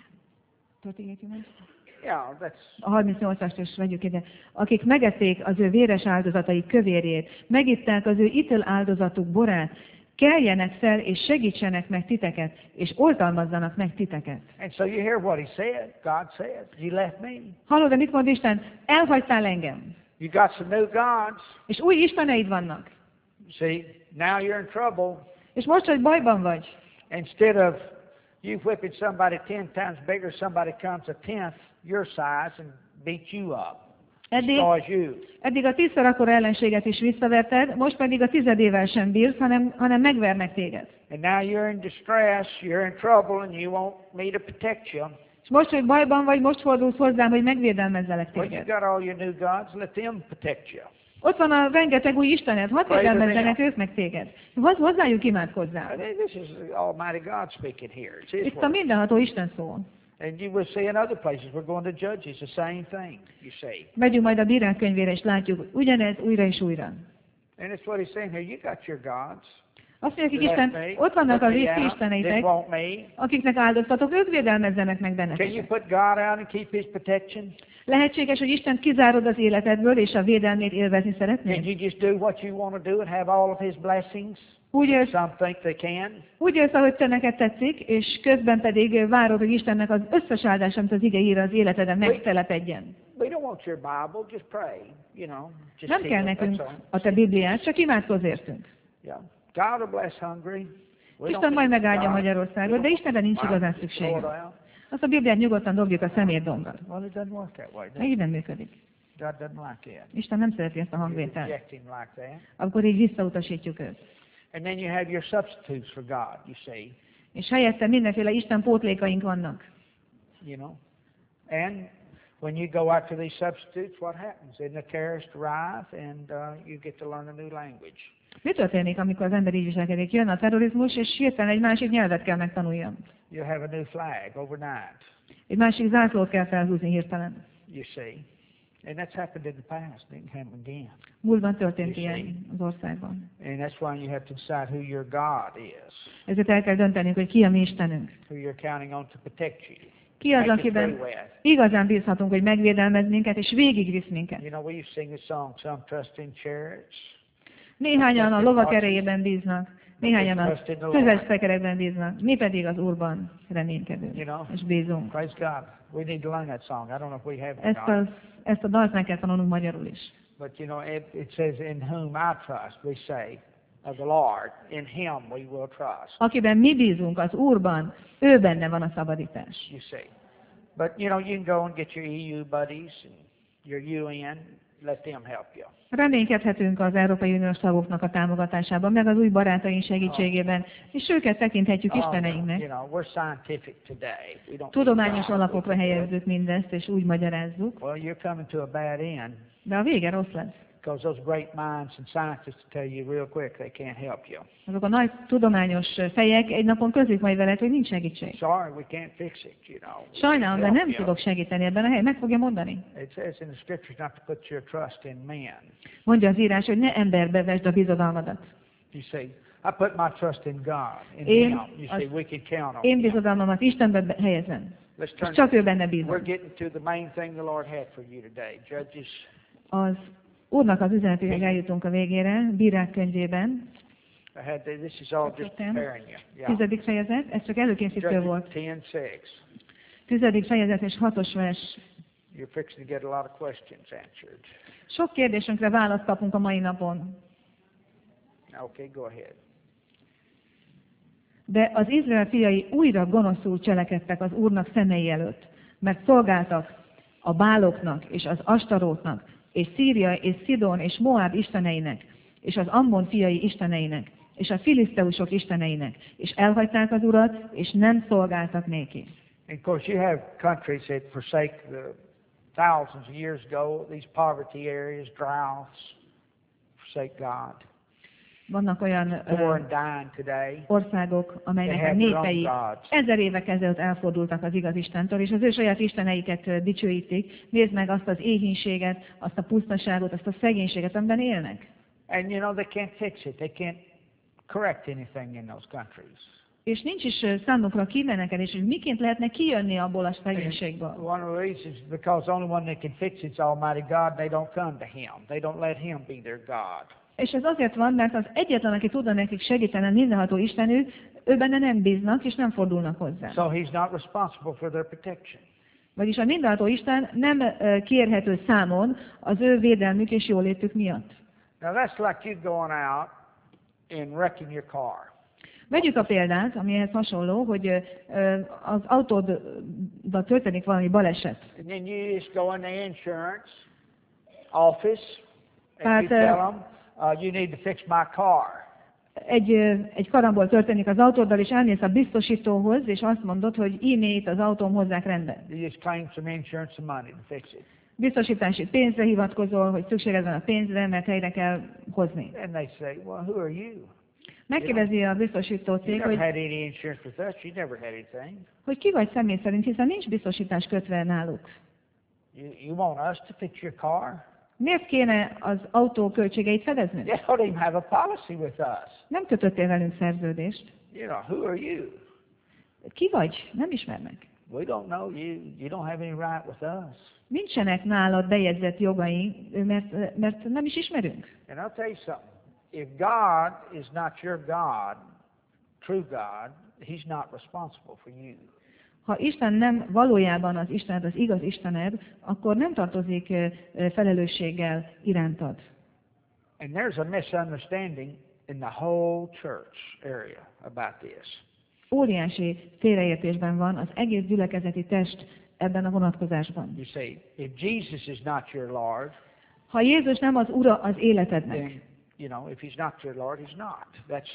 Yeah, that's A 38-ast is vegyük ide. Akik megették az ő véres áldozatai kövérjét, megitták az ő ítél áldozatuk borát, keljenek fel és segítsenek meg titeket, és oltalmazzanak meg titeket. and so you hear what he said. God said, "You left me. Hallod, mit mond Isten? Elhagytál engem. You got some new gods. És új isteneid vannak. See, now you're in trouble. És most, hogy bajban vagy, Instead of you whipping somebody 10 times bigger, somebody comes a tenth your size and beats you up, eddig, destroys you. eddig a 10-szer akkora ellenséget is visszaverted, most pedig a 10-edével sem bírsz, hanem megvernek téged. And now you're in distress, you're in trouble, and you want me to protect you. És most, hogy bajban vagy, most fordulsz hozzám, hogy megvédelmezzelek Well, you téged. got all your new gods, let them protect you. Ott van a rengeteg új istened, hadd Praise védelmezzenek the ők meg téged. Hozzájuk imádkozzál. This is Almighty God speaking here. It's His Itt a word. mindenható Isten szól. And you will see in other places, we're going to Judges, the same thing, you see. Megyünk majd a bírák könyvére, és látjuk ugyanez újra és újra. And it's what he's saying here. You got your gods. Azt mondja, Left Isten, me, ott vannak put az me ti out, didn't isteneitek, want me. akiknek áldoztatok, ők védelmezzenek meg Can you benneteket. put God out and keep His protection? Lehetséges, hogy Isten kizárod az életedből, és a védelmét élvezni Can szeretnéd? you just do what you want to do and have all of His blessings? Úgy élsz, Some think they can. ahogy te neked tetszik, és közben pedig várod, hogy Istennek az összes áldás, amit az ige ír az életeden, megtelepedjen. We don't want your Bible, just pray, you know. Just Nem keep kell it, nekünk that's all. a te Bibliát, csak imádkozz értünk. Yeah. God will bless Hungary. We Isten don't majd need megáldja God. Magyarországot, de Istenre nincs igazán Throw it szüksége. out. Azt a Bibliát nyugodtan dobjuk a szemétdomba. Well, it doesn't work that way. does De it? így nem működik. God doesn't like it. Isten nem szereti ezt a You hangvételt. reject Him like that. Akkor így visszautasítjuk őt. And then you have your substitutes for God, you see. És helyette mindenféle Isten pótlékaink vannak. You know. And when you go after these substitutes, what happens? Then the terrorists arrive and you get to learn a new language. Mi történik, amikor az ember így viselkedik? Jön a terrorizmus, és hirtelen egy másik nyelvet kell megtanuljam. You'll have a new flag overnight, Egy másik zászlót kell felhúzni hirtelen. you see. And that's happened in the past. It can happen again. Múltban történt ilyen az országban. And that's why you have to decide who your God is, Ezért el kell döntenünk, hogy ki a mi Istenünk. who you're counting on to protect you. Ki az, Make it akiben through with. igazán bízhatunk, hogy megvédelmez minket, és végigvisz minket. You know, we used to sing the song, some trust in chariots. Néhányan a lovak erejében bíznak, néhányan a füves szekerekben bíznak, mi pedig az Úrban reménykedünk, és bízunk. Praise God. We need to learn that song. I don't know if we have it. Ezt a dalt meg kell tanulnunk magyarul is. But you know, it says, in whom I trust, we say. of the Lord. In Him we will trust. Akiben mi bízunk, az Úrban, ő benne van a szabadítás. You see. But, you can go and get your EU buddies and your UN, let them help you. Reménykedhetünk az Európai Uniós tagoknak a támogatásában, meg az új barátaink segítségében, és őket tekinthetjük isteneinknek. We're scientific today. We don't Tudományos alapokra helyezzük mindezt, és úgy magyarázzuk, Well, you're coming to a bad end de a vége rossz lesz. because those great minds and scientists tell you real quick they can't help you. Azok a nagy tudományos fejek egy napon közlik majd veled, hogy nincs segítség. Sorry, we can't fix it, Sajnálom, de Help nem you. tudok segíteni ebben a helyen. Meg fogja mondani. It says in the scriptures not to put your trust in man. Mondja az írás, hogy ne emberbe vesd a bizodalmadat. You see, I put my trust in God, in Én Him. You see, we can count on Én Him. bizodalmamat Istenbe helyezem. Let's És turn. csak ő benne bízom. We're getting to the main thing the Lord had for you today. Judges. Az Úrnak az üzenetéhez eljutunk a végére, Bírák könyvében, This is all just preparing you. Yeah. 10. fejezet, ez csak előkészítő volt. Judges 10:6. 10. fejezet és 6. vers. You're fixing to get a lot of questions answered. Sok kérdésünkre választ kapunk a mai napon. Okay, go ahead. De az Izrael fiai újra gonoszul cselekedtek az Úrnak szemei előtt, mert szolgáltak a báloknak és az astarótnak, és Szíria és Szidon és Moáb isteneinek, és az Ammon fiai isteneinek, és a filiszteusok isteneinek, és elhagyták az Urat, és nem szolgáltak néki. And of course, you have countries that forsake thousands of years ago, these poverty areas, droughts, forsake God. Vannak olyan Poor and dying today. országok, amelynek a népei 1000 évek ezelőtt elfordultak az igaz Istentől, és az ő saját isteneiket dicsőítik. Nézd meg azt az éhínséget, azt a pusztaságot, azt a szegénységet, amiben élnek. And they can't fix it. They can't correct anything in those countries. És nincs is számukra kimenekedés, hogy miként lehetne kijönni abból a szegénységből. One of the reasons is because the only one that can fix it is Almighty God. They don't come to Him. They don't let Him be their God. És ez azért van, mert az egyetlen, aki tudna nekik segíteni, mindenható Istenük, ő benne nem bíznak, és nem fordulnak hozzá. So He's not responsible for their protection. Vagyis a mindenható Isten nem kérhető számon az ő védelmük és jólétük miatt. Now that's like you going out and wrecking your car. Vegyük a példát, amihez hasonló, hogy az autódban történik valami baleset. And then you just go in the insurance office and you Tehát, tell them, you need to fix my car. Egy karambol történik az autóddal, és elmész a biztosítóhoz, és azt mondod, hogy e-mailt az autóm hozzák rendbe. You just claim some insurance and money to fix it. Biztosítási pénzre hivatkozol, hogy szükséged van a pénzre, mert helyre kell hozni. And they say, well, who are you? Megkérdezi a biztosító You cég, never had any insurance with us. You never had anything. hogy ki vagy személy szerint, hiszen ninch biztosítás kötve náluk. You want us to fix your car? Miért kéne az autó költségeit fedeznünk? You don't even have a policy with us. Nem kötöttél velünk szerződést. Who are you? Ki vagy? Nem ismernek. We don't know you. You don't have any right with us. Nincsenek nálad bejegyzett jogai, mert nem is ismerünk. And I'll tell you something. If God is not your God, true God, He's not responsible for you. Ha Isten nem valójában az Istened, az igaz Istened, akkor nem tartozik felelősséggel irántad. And there's a misunderstanding in the whole church area about this. Óriási félreértésben van az egész gyülekezeti test ebben a vonatkozásban. You see, if Jesus is not your Lord, Ha Jézus nem az ura az életednek, then, if He's not your Lord, He's not. That's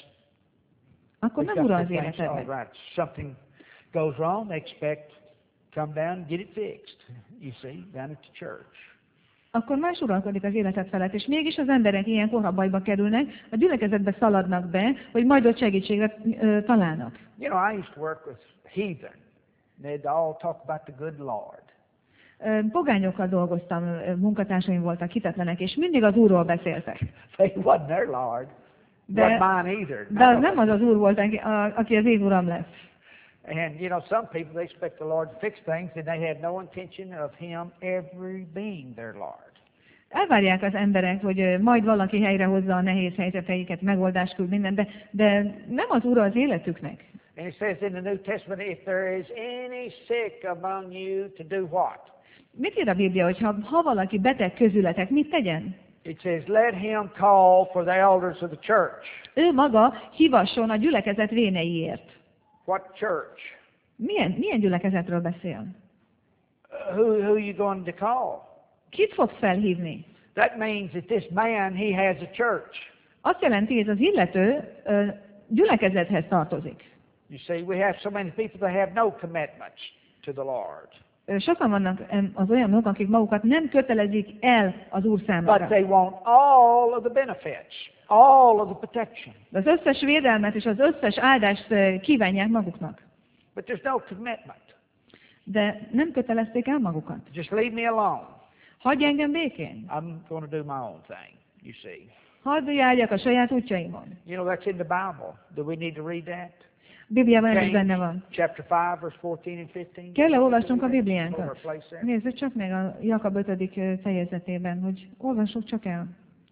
akkor nem ura az életednek. right. Something goes wrong, they expect come down, get it fixed. You see, down at the church. Akkor más uralkodik az életed felett, és mégis az emberek ilyenkor, ha bajba kerülnek, a gyülekezetbe szaladnak be, hogy majd ott segítségre találnak. I used to work with heathen. They'd all talk about the good Lord. Pogányokkal dolgoztam, munkatársaim voltak hitetlenek, és mindig az Úrról beszéltek. They wasn't their Lord. De mine either. nem az az Úr volt, aki az én Uram lesz. And some people, they expect the Lord to fix things, and they had no intention of Him ever being their Lord. Elvárják az emberek, hogy majd valaki helyrehozza a nehéz helyzeteiket, megoldást küld minden, de nem az Ura az életüknek. And it says in the New Testament, if there is any sick among you, to do what? Mit ír a Biblia, hogy ha valaki beteg közületek, mit tegyen? It says, let him call for the elders of the church. Ő maga hívasson a gyülekezet véneiért. What church? Milyen gyülekezetről beszél? Who you going to call? Kit fog felhívni? That means that this man, he has a church. Azt jelenti, hogy ez az illető gyülekezethez tartozik. You see, we have so many people that have no commitments to the Lord. Sokan vannak az olyanok, akik magukat nem kötelezik el az Úr But számára. they want all of the benefits, all of the protection. De az összes védelmet és az összes áldást kívánják maguknak. But there's no commitment. De nem kötelezték el magukat. Just leave me alone. Hagyj engem békén. I'm going to do my own thing, you see. Hadd járjak a saját útjaimon. You know, that's in the Bible. Do we need to read that? Bibliában ez is benne van. Chapter 5, verse 14 and 15. Kell olvassunk a Over Bibliánkat? a place there. Nézzük csak meg a Jakab 5. fejezetében, hogy olvassuk csak el.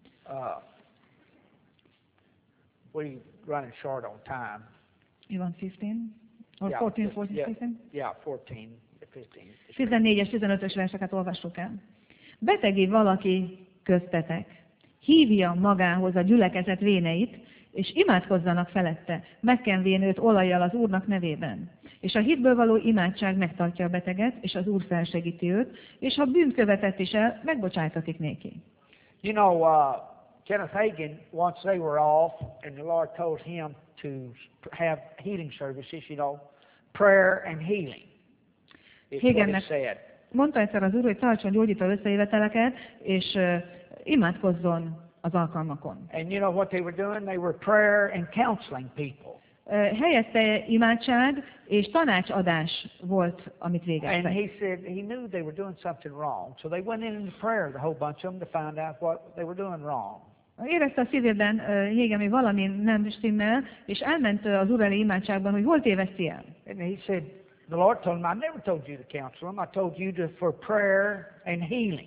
We're running short on time. Mi van 15? Or Yeah, 14, 14, 15? Yeah, 14, 15. 14-es, 15-ös verseket olvassuk el. Betegi valaki köztetek, hívja magához a gyülekezet véneit, és imádkozzanak felette, megkenvén őt olajjal az Úrnak nevében. És a hitből való imádság megtartja a beteget, és az Úr felsegíti őt, és ha bűnt követett is el, megbocsájtatik néki. You know, Kenneth Hagin, once they were off, and the Lord told him to have healing services, you know, prayer and healing. It's what Hagennek it said. mondta egyszer az Úr, hogy tartson gyógyító összejöveteleket, és imádkozzon az alkalmakon. And you know what they were doing? They were prayer and counseling people. Helyette imádság és tanácsadás volt, amit And végeztek. he said he knew they were doing something wrong. So they went into prayer, the whole bunch of them, to find out what they were doing wrong. Érezte a szívében Hagen, hogy valami nem stimmel, és elment az Úr elé imádságban, hogy hol téveszti el. And he said, the Lord told him, I never told you to counsel them. I told you for prayer and healing.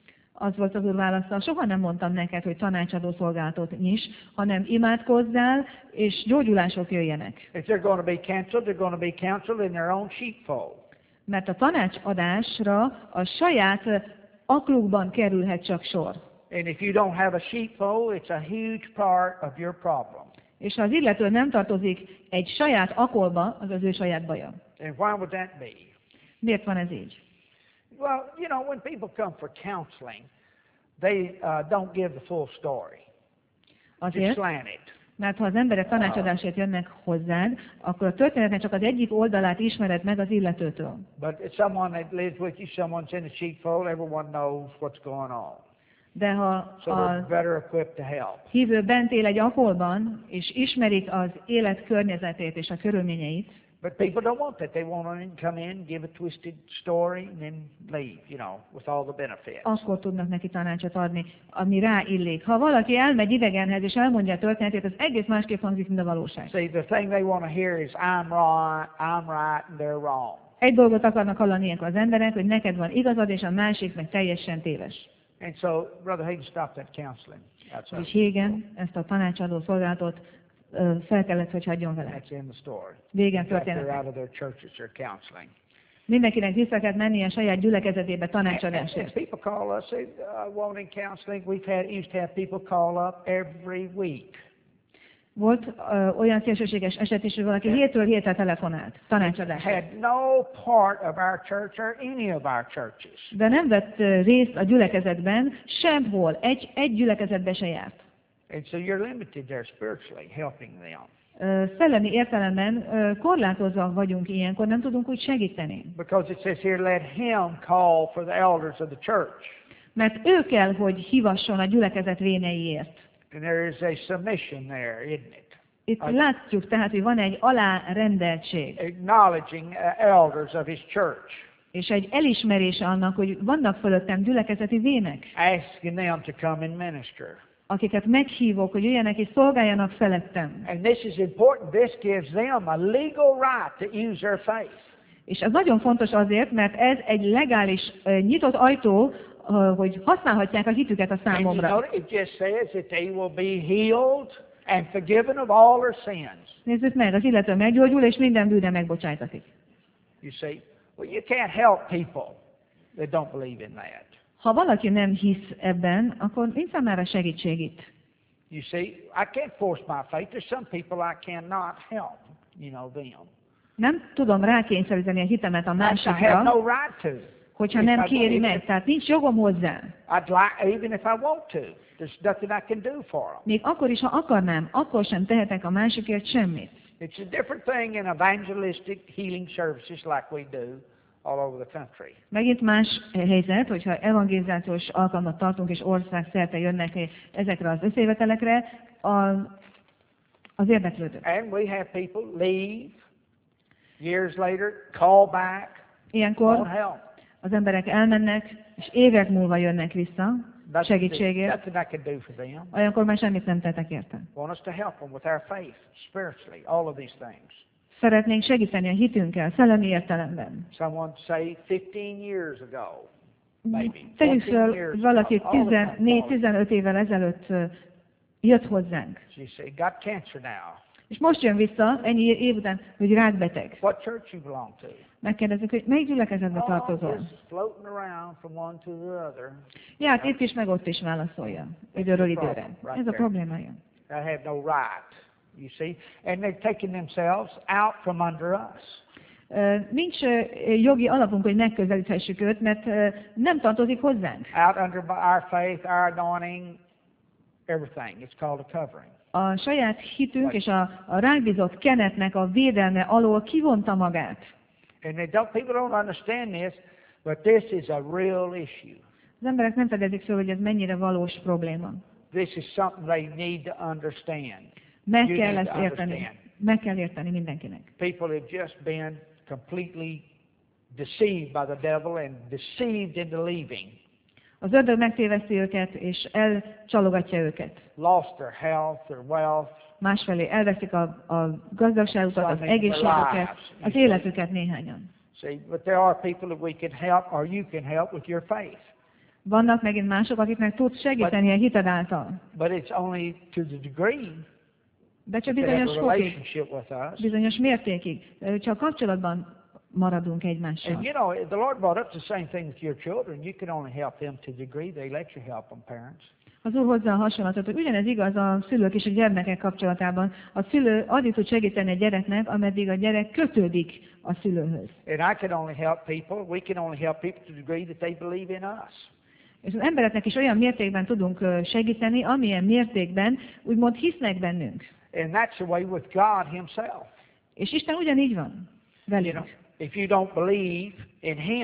Az volt az Úr válasza, soha nem mondtam neked, hogy tanácsadó szolgálatot nyis, hanem imádkozzál, és gyógyulások jöjjenek. If they're going to be counseled, they're going to be counseled in their own sheepfold. Mert a tanácsadásra a saját aklukban kerülhet csak sor. And if you don't have a sheepfold, it's a huge part of your problem. És ha az illető nem tartozik egy saját akolba, az az ő saját baja. And why would that be? Miért van ez így? Well, you know, when people come for counseling, they don't give the full story. Just Azért, slant it. mert ha az emberek tanácsadásért jönnek hozzád, akkor a történetnek csak az egyik oldalát ismered meg az illetőtől. But if someone that lives with you, someone's in the sheepfold, everyone knows what's going on. De ha So a they're better equipped to help. hívő bent él egy akolban, és ismerik az élet környezetét és a körülményeit, But people don't want that. They want to come in, give a twisted story, and then leave, you know, with all the benefits. akkor tudnak neki tanácsot adni, ami ráillik. Ha valaki elmegy idegenhez és elmondja a történetét, az egész másképp hangzik, mint a valóság. See, the thing they want to hear is, I'm right, and they're wrong. Egy dolgot akarnak hallani ilyenkor az emberek, hogy neked van igazad, és a másik meg teljesen téves. And so, Brother Hagen stopped that counseling. És Hagen ezt a tanácsadó szolgálatot fel kellett, hogy hagyjon vele. That's in the story. Végen In fact, they're történet. out of their churches, they're counseling. Mindenkinek vissza kell mennie a saját gyülekezetébe And tanácsadásért. people call us, wanting counseling. Used to have people call up every week. Volt olyan szélsőséges eset is, hogy valaki hétről hétre telefonált tanácsadásért. Had no part of our church or any of our churches. De nem vett részt a gyülekezetben, sehol, egy gyülekezetbe se járt. And so you're limited there spiritually, helping them. Szellemi értelemben korlátozva vagyunk ilyenkor, nem tudunk úgy segíteni. Because it says here, let him call for the elders of the church. Mert ő kell, hogy hívasson a gyülekezet véneiért. And there is a submission there, isn't it? Itt látjuk tehát, hogy van egy alárendeltség, Acknowledging elders of his church. és egy elismerése annak, hogy vannak fölöttem gyülekezeti vének, Asking them to come and minister. akiket meghívok, hogy jöjjenek és szolgáljanak felettem. And this is important. This gives them a legal right to use their faith. És ez nagyon fontos azért, mert ez egy legális, nyitott ajtó, hogy használhatják a hitüket a And you számomra. notice it just says that they will be healed and forgiven of all their sins. Nézzük meg, az illető meggyógyul, és minden bűne megbocsájtatik. You see? Well, you can't help people that don't believe in that. Ha valaki nem hisz ebben, akkor nincs számára segítség itt. You see, I can't force my faith. There's some people I cannot help, them. Nem tudom rákényszeríteni a hitemet a I have másikra, no right to. hogyha If nem I- kéri even meg. Tehát nincs jogom hozzá. I'd like, even if I want to. There's nothing I can do for them. Még akkor is, ha akarnám, akkor sem tehetek a másikért semmit. It's a different thing in evangelistic healing services like we do all over the country. Megint más helyzet, hogyha evangelizációs alkalmat tartunk, és országszerte jönnek ezekre az összejövetelekre, az érdeklődők. And we have people leave years later, call back, won't Ilyenkor help. az emberek elmennek, és évek múlva jönnek vissza segítségért, Nothing I can do for them. olyankor már semmit nem tettek érte. Want us to help them with our faith, spiritually, all of these things. Szeretnénk segíteni a hitünkkel, szellemi értelemben. Someone say 15 years ago, maybe. Tegyük 14 föl, years hogy valaki ago, all the time. 14-15 évvel ezelőtt jött hozzánk. She said, got cancer now. És most jön vissza, ennyi év után, hogy rákbeteg. What church you belong to? Megkérdezzük, hogy melyik gyülekezetbe tartozol? just floating around from one to the other. Járt itt is, meg ott is válaszolja, időről időre. Ez a problémája. I have no right, you see. And they're taking themselves out from under us. Nincs jogi alapunk, hogy megközelíthessük őt, mert nem tartozik hozzánk. Out under our faith, our anointing, everything. It's called a covering. A saját hitünk és a rákbízott kenetnek a védelme alól kivonta magát. And people don't understand this, but this is a real issue. Az emberek nem fedezik fel, hogy ez mennyire valós probléma. This is something they need to understand. Meg You kell need ezt to érteni. understand. Meg kell érteni mindenkinek. People have just been completely deceived by the devil and deceived into leaving. Az ördög megtéveszti őket, és elcsalogatja őket. Lost their health, their wealth. Másfelé elveszik a gazdagságukat, az egészségüket, az életüket néhányan. See, but there are people that we can help, or you can help with your faith. Vannak megint mások, akiknek tudsz segíteni a hited által. But it's only to the degree De csak they have bizonyos a fokig, relationship with us. bizonyos mértékig, csak kapcsolatban maradunk And egymással. you know, the Lord brought up the same thing with your children. You can only help them to the degree they let you help them, parents. Az Úr hozzá a hasonlatot, hogy ugyanez igaz a szülők és a gyermekek kapcsolatában. A szülő addig tud segíteni a gyereknek, ameddig a gyerek kötődik a szülőhöz. And I can only help people, we can only help people to the degree that they believe in us. És az embereknek is olyan mértékben tudunk segíteni, amilyen mértékben úgymond hisznek bennünk. And that's the way with God Himself. És Isten ugyanígy van You velünk. know, if you don't believe in Him,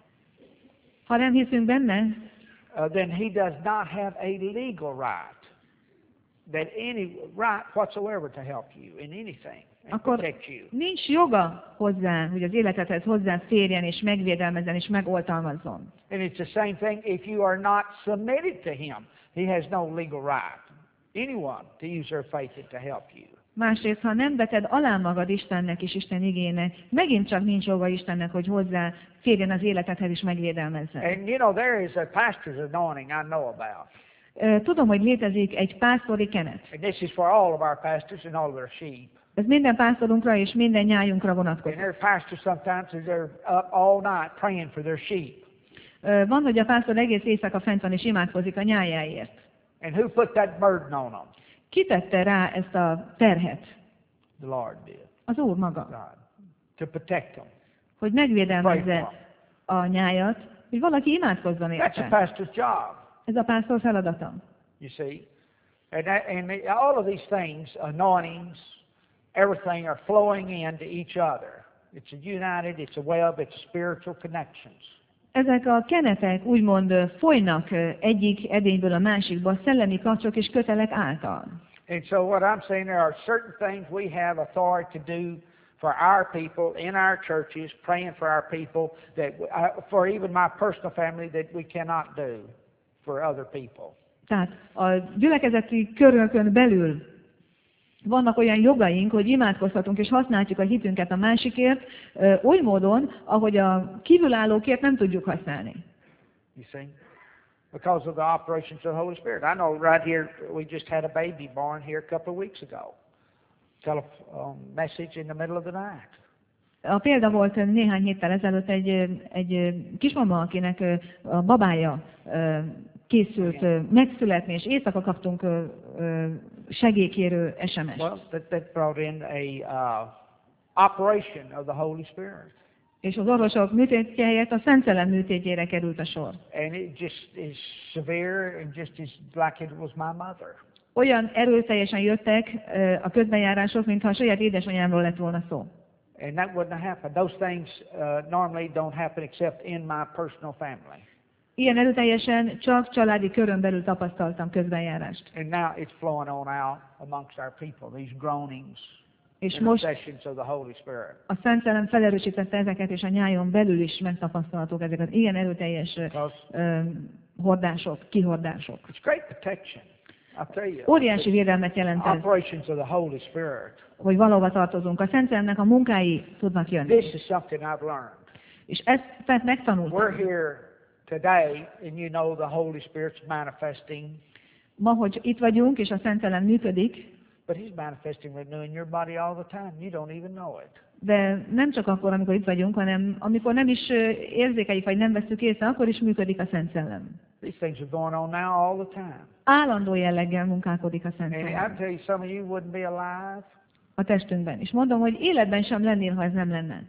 Ha nem hiszünk benne, then He does not have a legal right, that any right whatsoever to help you in anything and akkor protect you. nincs joga hozzá, hogy az életedhez hozzáférjen és megvédelmezzen és megoltalmazzon. And it's the same thing if you are not submitted to Him. He has no legal right, anyone, to use their faith to help you. Másrészt, ha nem veted alá magad Istennek és Isten igének, megint csak nincs joga Istennek, hogy hozzá férjen az életedhez és megvédelmezzen. And you know, there is a pastor's anointing I know about. Tudom, hogy létezik egy pásztori kenet. And this is for all of our pastors and all of their sheep. Ez minden pásztorunkra és minden nyájunkra And vonatkozik. their pastors sometimes they're up all night praying for their sheep. Van, hogy a pásztor egész éjszaka fent van és imádkozik a nyájáért. And who put that burden on them? Ki tette rá ezt a terhet? The Lord did. Az Úr maga. God. To protect them. Hogy Pray for megvédelmezze them. a nyájat, hogy valaki imádkozzon That's a érte. pastor's job, Ez a pásztor feladata. you see. All of these things, anointings, everything are flowing into each other. It's a united, it's a web, it's spiritual connections. Ezek a kenetek úgymond folynak egyik edényből a másikba, szellemi kapcsok és kötelek által. And so what I'm saying, there are certain things we have authority to do for our people in our churches, praying for our people, that for even my personal family, that we cannot do for other people. Tehát a gyülekezeti körökön belül vannak olyan jogaink, hogy imádkozhatunk és használjuk a hitünket a másikért, oly módon, ahogy a kívülállókért nem tudjuk használni. You see? Because of the operations of the Holy Spirit. I know right here, we just had a baby born here a couple of weeks ago. Message in the middle of the night. A példa volt néhány héttel ezelőtt egy kismama, akinek a babája készült megszületni, és éjszaka kaptunk segélykérő SMS-t. Well, that brought in a operation of the Holy Spirit. És az orvosok műtétje helyett a Szent Szellem műtétjére került a sor. And it just is severe and just is like it was my mother. Olyan erőteljesen jöttek a közbenjárások, mintha a saját édesanyámról lett volna szó. And that wouldn't have happened. Those things normally don't happen except in my personal family. Ilyen erőteljesen csak családi körön belül tapasztaltam közbenjárást. And now it's flowing on out amongst our people, these groanings És and most obsessions of the Holy Spirit. a Szent Szellem felerősítette ezeket, és a nyájon belül is megtapasztalhatók ezek az ilyen erőteljes hordások, kihordások. It's great protection. I'll tell you. Óriási védelmet jelent ez, Operations of the Holy Spirit. hogy valóban tartozunk. A Szent Szellemnek a munkái tudnak jönni. This is something I've learned. És ezt tehát megtanultam. We're here today, and you know the Holy Spirit's manifesting, Ma, hogy itt vagyunk, és a Szent Szellem működik, but He's manifesting renewing your body all the time. You don't even know it. de nem csak akkor, amikor itt vagyunk, hanem amikor nem is érzékeljük, vagy nem veszük észre, akkor is működik a Szent Szellem. These things are going on now all the time. Állandó jelleggel munkálkodik a Szent And I Szellem tell you, some of you wouldn't be alive. a testünkben. És mondom, hogy életben sem lennél, ha ez nem lenne.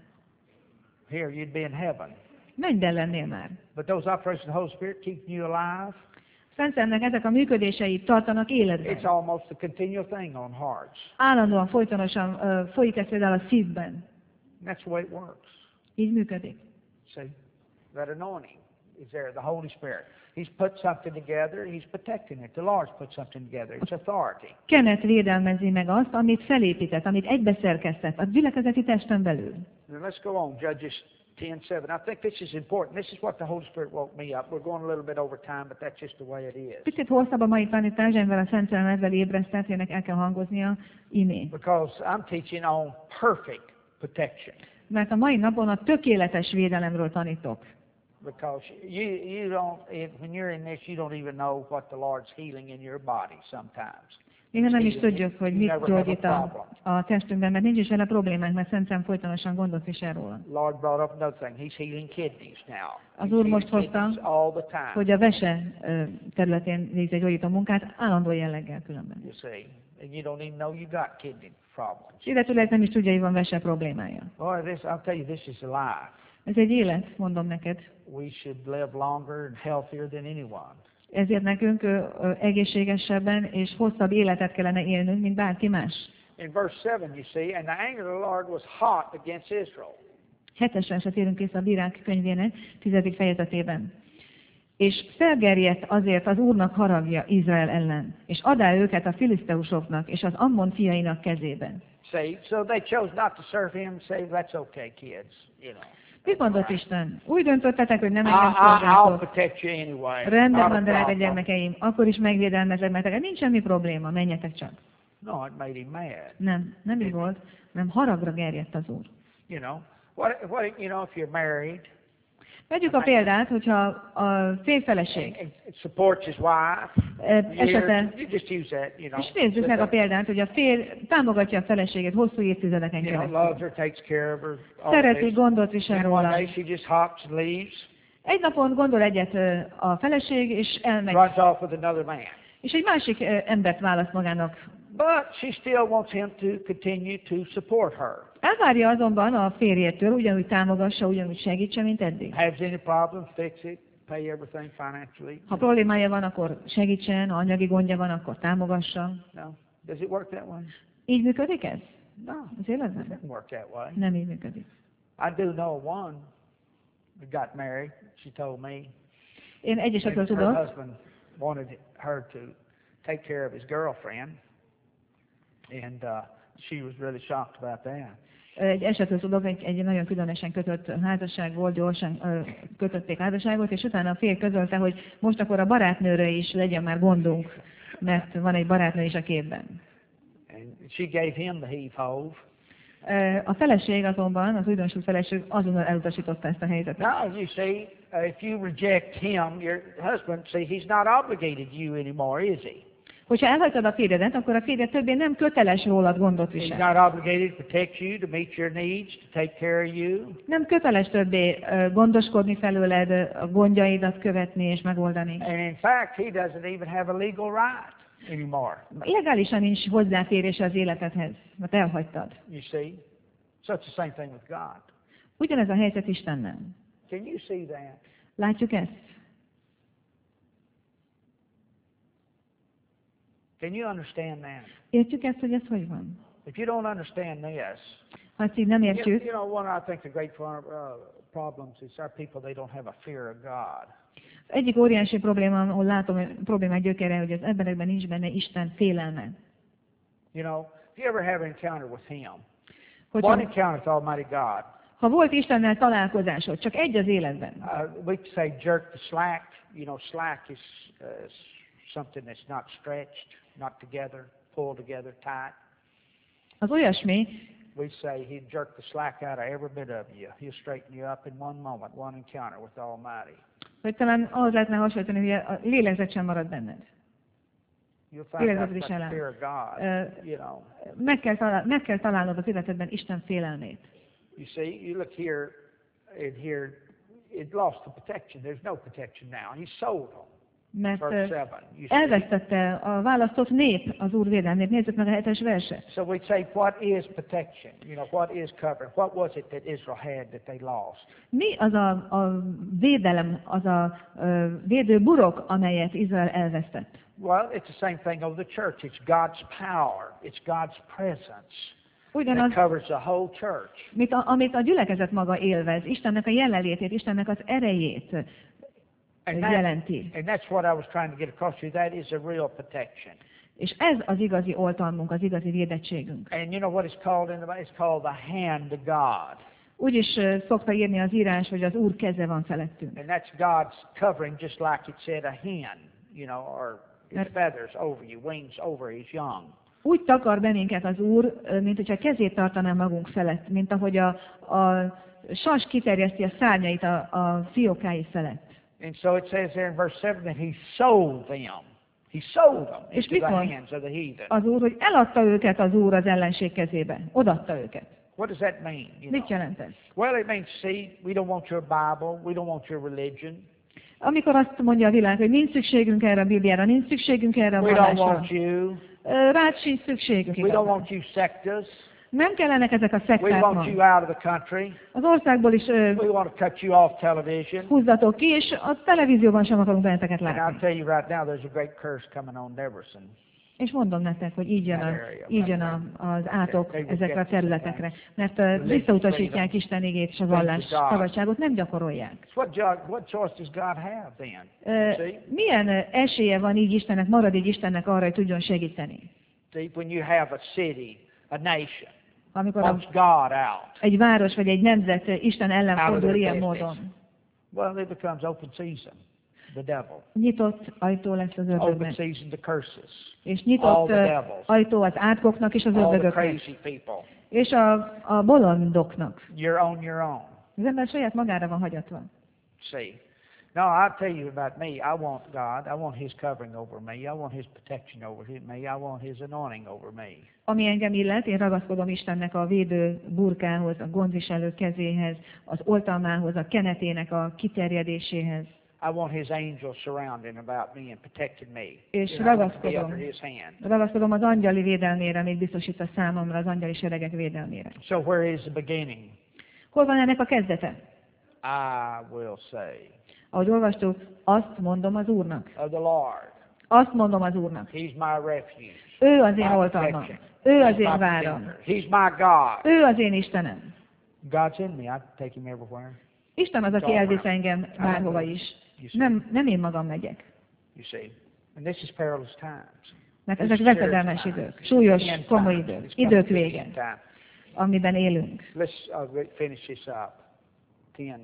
Here, you'd be in heaven. Mennyben lennél már. But those operations of the Holy Spirit keep you alive. Szent Szellemnek ezek a működései tartanak életben. It's almost a continual thing on hearts. Állandóan, folytonosan folyik ez például a szívben. And that's the way it works. Így működik. See, that anointing is there, the Holy Spirit. He's put something together, He's protecting it. The Lord's put something together. It's authority. Kenet védelmezi meg azt, amit felépített, amit egybeszerkesztett a gyülekezeti testen belül. Now let's go on, Judges 10:7. I think this is important. This is what the Holy Spirit woke me up. We're going a little bit over time, but that's just the way it is. Picit hosszabb a mai tanítás, amivel a Szent Szellem ezzel ébresztett, ennek el kell hangoznia imé. Because I'm teaching on perfect protection. Mert a mai napon a tökéletes védelemről tanítok. Because you don't, when you're in this, you don't even know what the Lord's healing in your body sometimes. Néha nem is tudjuk, hogy You mit never have gyógyít a problem. a testünkben, mert nincs is vele problémánk, mert Szent Szellem folytonosan gondot visel róla. Lord brought up another thing. He's healing kidneys now. Az He's Úr healing most hozta, kidneys all the time. hogy a vese területén végzi egy gyógyító munkát, állandó jelleggel különben. You see, and you don't even know you got kidney problems. Illetőleg nem is tudja, hogy van vese problémája. Boy, I'll tell you, this is a life. Ez egy élet, mondom neked. We should live longer and healthier than anyone. Ezért nekünk egészségesebben és hosszabb életet kellene élnünk, mint bárki más. In verse 7, you see, and the anger of the Lord was hot against Israel. 7-es verset érünk vissza a Bírák könyvének 10. fejezetében. És felgerjedt azért az Úrnak haragja Izrael ellen, és adá őket a filiszteusoknak és az Ammon fiainak kezében. See, so they chose not to serve him. Say, that's okay, kids. You know. Mit mondott Isten? Úgy döntöttetek, hogy nem engem I'll szolgáltok. protect you anyway. Rendben Not a van, drága problem. gyermekeim, akkor is megvédelmezek, mert nincs semmi probléma, menjetek csak. No, it made him mad. Nem így volt, nem haragra gerjedt az Úr. You know, what you know, if you're married, Vegyük a példát, hogyha a férfeleség and supports his wife, esete, you just use that, you know. és nézzük meg a példát, hogy a férj támogatja a feleségét hosszú évtizedeken You know, keresztül. loves her, takes care of her. all Szereti, this. gondot visel And one róla. day she just hops and leaves, Egy napon gondol egyet a feleség, és elmegy, runs off with another man. és egy másik embert választ magának. But she still wants him to continue to support her. Elvárja azonban a férjétől, ugyanúgy támogassa, ugyanúgy segítse, mint eddig. Has any problem, fix it, pay everything financially. Ha problémája van, akkor segítsen, ha anyagi gondja van, akkor támogassa. No. Does it work that way? Így működik ez? No, Az it életben? doesn't work that way. Nem így működik. I do know one who got married. She told me. Én egy And esetről her tudok, husband wanted her to take care of his girlfriend, and she was really shocked about that. egy esetről tudok, egy nagyon különösen kötött házasság volt, gyorsan kötötték házasságot, és utána a férj közölte, hogy most akkor a barátnőre is legyen már gondunk, mert van egy barátnő is a képben. And she gave him the heave-hove. A feleség azonban, az újdonsült feleség azonnal elutasította ezt a helyzetet. Now, you see, if you reject him, your husband, see, he's not obligated you anymore, is he? Hogyha elhagytad a férjedet, akkor a férjed többé nem köteles rólad gondot He's viselni. not obligated to protect you, to meet your needs, to take care of you. Nem köteles többé gondoskodni felőled, a gondjaidat követni és megoldani. And in fact, he doesn't even have a legal right anymore. Legálisan nincs hozzáférése az életedhez, mert elhagytad. You see? So it's the same thing with God. Ugyanez a helyzet Istennel. Can you see that? Látjuk ezt? Can you understand that? Értjük ezt, hogy ez hogy van? If you don't understand this, Ha ezt így nem értjük, you know, one I think the great problems is our people, they don't have a fear of God. egyik óriási probléma, ahol látom a problémák gyökere, hogy az emberekben nincs benne Isten félelme. You know, if you ever have an encounter with Him, one Hogyha, encounter with Almighty God, ha volt Istennel találkozásod, csak egy az életben, we could say jerk the slack. You know, slack is something that's not stretched, not together, pulled together tight. az olyasmi, We say He'd jerk the slack out of every bit of you. He'll straighten you up in one moment, one encounter with the Almighty. hogy talán ahhoz lehetne hasonlítani, hogy a lélegzet sem marad benned. You'll find out Lélegzet is about the ellen. fear of God. You know, Meg kell találnod az életedben Isten félelmét. you see, you look here, and here, it lost the protection. There's no protection now. He sold them. Mert Verse 7. You see? elvesztette a választott nép az Úr védelmét. Nézzük meg a 7-es verset. So we'd say, what is protection? You know, what is covering? What was it that Israel had that they lost? Mi az a védelem, az a védő burok, amelyet Izrael elvesztett? Well, it's the same thing of the church. It's God's power. It's God's presence that Ugyanaz, covers the whole church. amit a gyülekezet maga élvez, Istennek a jelenlétét, Istennek az erejét jelenti. And that's what I was trying to get across to you. That is a real protection. És ez az igazi oltalmunk, az igazi védettségünk. And you know what it's called in the Bible? It's called the hand of God. Úgy is szokta írni az írás, hogy az Úr keze van felettünk. And that's God's covering, just like it said, a hen, you know, or his feathers over you, wings over his young. Úgy takar bennünket az Úr, mint hogyha kezét tartaná magunk felett, mint ahogy a sas kiterjeszti a szárnyait a fiókái felett. And so it says there in verse 7 that he sold them. He sold them És into mit the mond hands of the heathen. az Úr, hogy eladta őket az Úr az ellenség kezébe. Odaadta őket. What does that mean? You Mit know? jelent ez? Well, it means, see, we don't want your Bible. We don't want your religion. Amikor azt mondja a világ, hogy nincs szükségünk erre a Bibliára, nincs szükségünk erre a We don't vallásra. want you. Rád sincs szükségünk We don't igazán. want you sectors. Nem kellenek ezek a We szekták want ma. you out of the country. Az országból is We want to cut you off television. húzzatok ki, és a televízióban sem akarunk benneteket And I'll látni. tell you right now, there's a great curse coming on Neverson. És mondom nektek, hogy így jön az átok ezekre a területekre. Mert visszautasítják Isten igét és a vallás szabadságot, nem gyakorolják. What choice does God have then? See? Milyen esélye van így Istennek, marad így Istennek arra, hogy tudjon segíteni? See, when you have a city, a nation, Amikor wants God out egy város vagy egy nemzet Isten ellen of fordul their ilyen business. módon, well, it becomes open season, the devil. nyitott ajtó lesz az Open ördögnek. season to curses. És All nyitott the devils. ajtó az átkoknak és az All the ördögöknek. crazy people. És a bolondoknak. You're on your own. Az ember saját magára van hagyatva. See. No, I'll tell you about me. I want God. I want His covering over me. I want His protection over me. I want His anointing over me. Ami engem illet, én ragaszkodom Istennek a védő burkához, a gondviselő kezéhez, az oltalmához, a kenetének a kiterjedéséhez. I want His angels surrounding about me and protecting me. És You know, I want to be ragaszkodom. under His hand. Ragaszkodom az angyali védelmére, amit biztosít a számomra, az angyali seregek védelmére. So where is the beginning? Hol van ennek a kezdete? I will say Ahogy olvastuk, azt mondom az Úrnak. of the Lord. Azt mondom az Úrnak. He's my refuge. Ő az én My oltalmam. protection. Ő He's az én my váram. defender. He's my God. Ő az én Istenem. God's in me. I take Him everywhere. Isten az, aki elvisz engem bárhova is. Nem én magam megyek. You see. And this is perilous times. Mert ezek veszedelmes idők, súlyos, komoly idők, idők vége, Time. amiben élünk. Let's finish this up. 10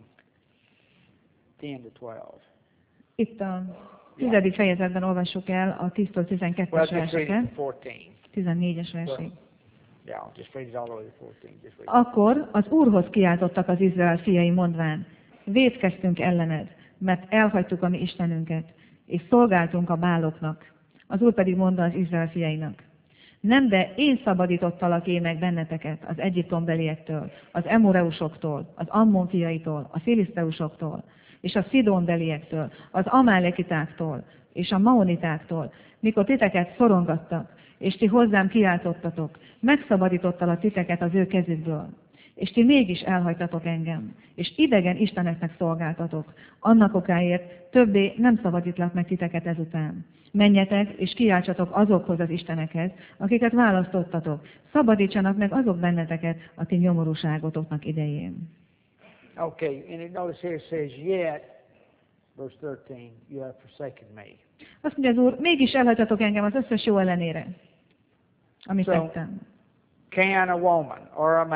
to 12. Itt a 10. fejezetben olvassuk el a 10-től Well, 12-es just read it verseket, to 14. 14-es versig. Yeah, I'll just read it all the way to 14. Just read it. Akkor az Úrhoz kiáltottak az Izrael fiai, mondván, vétkeztünk ellened, mert elhagytuk a mi Istenünket, és szolgáltunk a báloknak. Az Úr pedig mondta az Izrael fiainak: nem, de én szabadítottalak én meg benneteket az egyiptombeliektől, az emoreusoktól, az Ammon fiaitól, a filiszteusoktól, és a szidonbeliektől, az amálekitáktól, és a maonitáktól, mikor titeket szorongattak, és ti hozzám kiáltottatok, megszabadítottalak titeket az ő kezükből. És ti mégis elhagytatok engem, és idegen isteneknek szolgáltatok. Annak okáért többé nem szabadítlak meg titeket ezután. Menjetek, és kiáltsatok azokhoz az istenekhez, akiket választottatok. Szabadítsanak meg azok benneteket a ti nyomorúságotoknak idején. Okay, and it notice here it says, yet, verse 13, you have forsaken me. Azt mondja az Úr, mégis elhagytatok engem az összes jó ellenére, amit tettem. Can a woman or a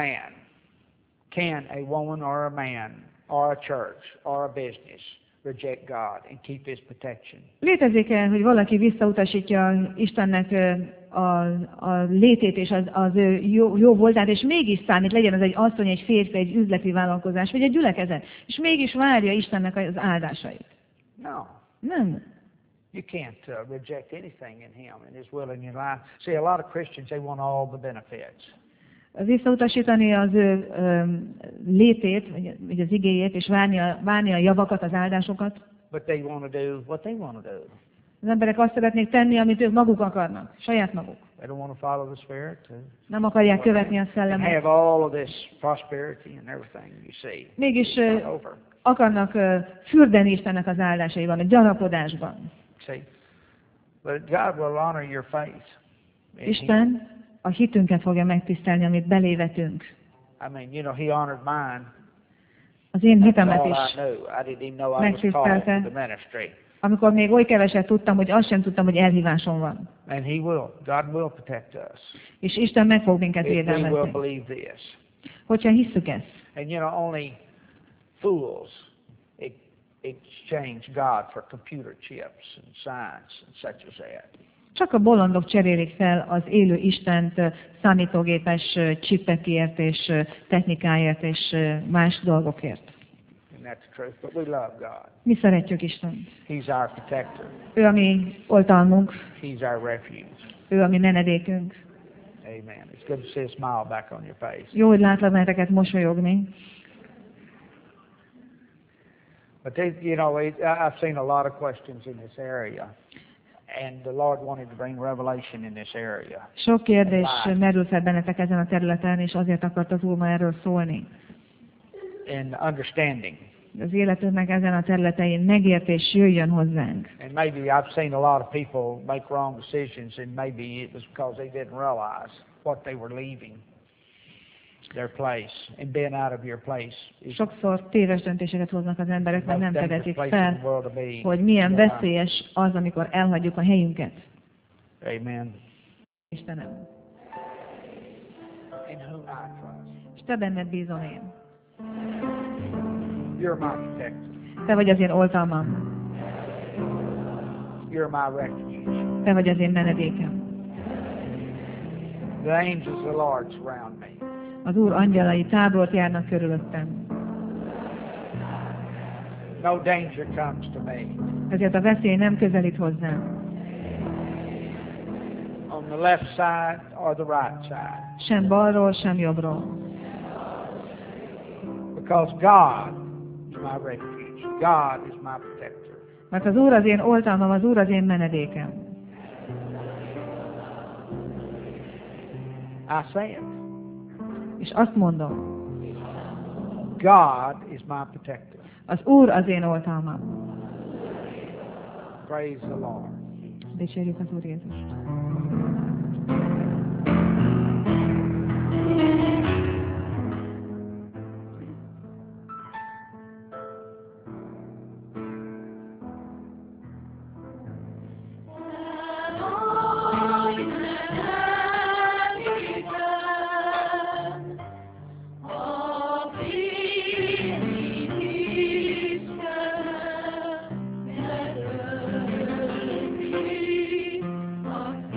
man or a church or a business reject God and keep His protection? Létezik-e, hogy valaki visszautasítja Istennek a létét és az ő jó voltát, és mégis számít, legyen ez egy asszony, egy férfi, egy üzleti vállalkozás, vagy egy gyülekezet, és mégis várja Istennek az áldásait? No. Nem. You can't reject anything in Him and His will in your life. See, a lot of Christians, they want all the benefits. Visszautasítani az ő létét, vagy az igéjét, és várni a javakat, az áldásokat. But they want to do what they want to do. Az emberek azt szeretnék tenni, amit ők maguk akarnak, saját maguk. They don't want to follow the Spirit. Nem akarják követni a And szellemet. have all of this prosperity and everything, you see. Mégis It's over. akarnak fürdeni Istennek az áldásaiban, a gyarapodásban. See? But God will honor your faith. Isten a hitünket fogja megtisztelni, amit belévetünk. I mean, you know, He honored mine. Az én That's hitemet all I is. knew. I didn't even know I was called Megtisztelte. to the ministry. Amikor még oly keveset tudtam, hogy azt sem tudtam, hogy elhívásom van. And He will. God will protect us. És Isten meg fog minket If we will védelmezni. believe this. Hogyha hisszük ezt. And you know, only fools exchange God for computer chips and science and such as that. Csak a bolondok cserélik fel az élő Istent számítógépes csipekért és technikáért és más dolgokért. And that's the truth. But we love God. Mi szeretjük Istent. He's our protector. Ő a mi oltalmunk, He's our refuge. ő a mi menedékünk. Amen. It's good to see a smile back on your face. Jó, hogy látlak benneteket mosolyogni. But you know, I've seen a lot of questions in this area. And the Lord wanted to bring revelation in this area. Sok kérdés merül fel bennetek ezen a területen, és azért akart az Úr ma erről szólni. And understanding. Az életünknek ezen a területein megértés jöjjön hozzánk. And maybe I've seen a lot of people make wrong decisions, and maybe it was because they didn't realize what they were leaving their place and being out of your place. Sokszor téves döntéseket hoznak az emberek, mert nem fedezik place in fel, the world to be. hogy milyen veszélyes az, amikor elhagyjuk a helyünket. Amen. Istenem, In whom I trust. és te benned bízom én. You're my protector. Te vagy az én oltalmam, You're my refuge. te vagy az én menedékem. The angels of the Lord surround me. Az Úr angyalai tábort járnak körülöttem. No danger comes to me. Ezért a veszély nem közelít hozzám. On the left side or the right side. Sem balról, sem jobbról. Because God is my refuge. God is my protector. Mert az Úr az én oltalmam, az Úr az én menedékem. I say it. És azt mondom, God is my protector. az Úr az én oltalmam. Praise the Lord. Dicsérjük az Úr Jézust. Of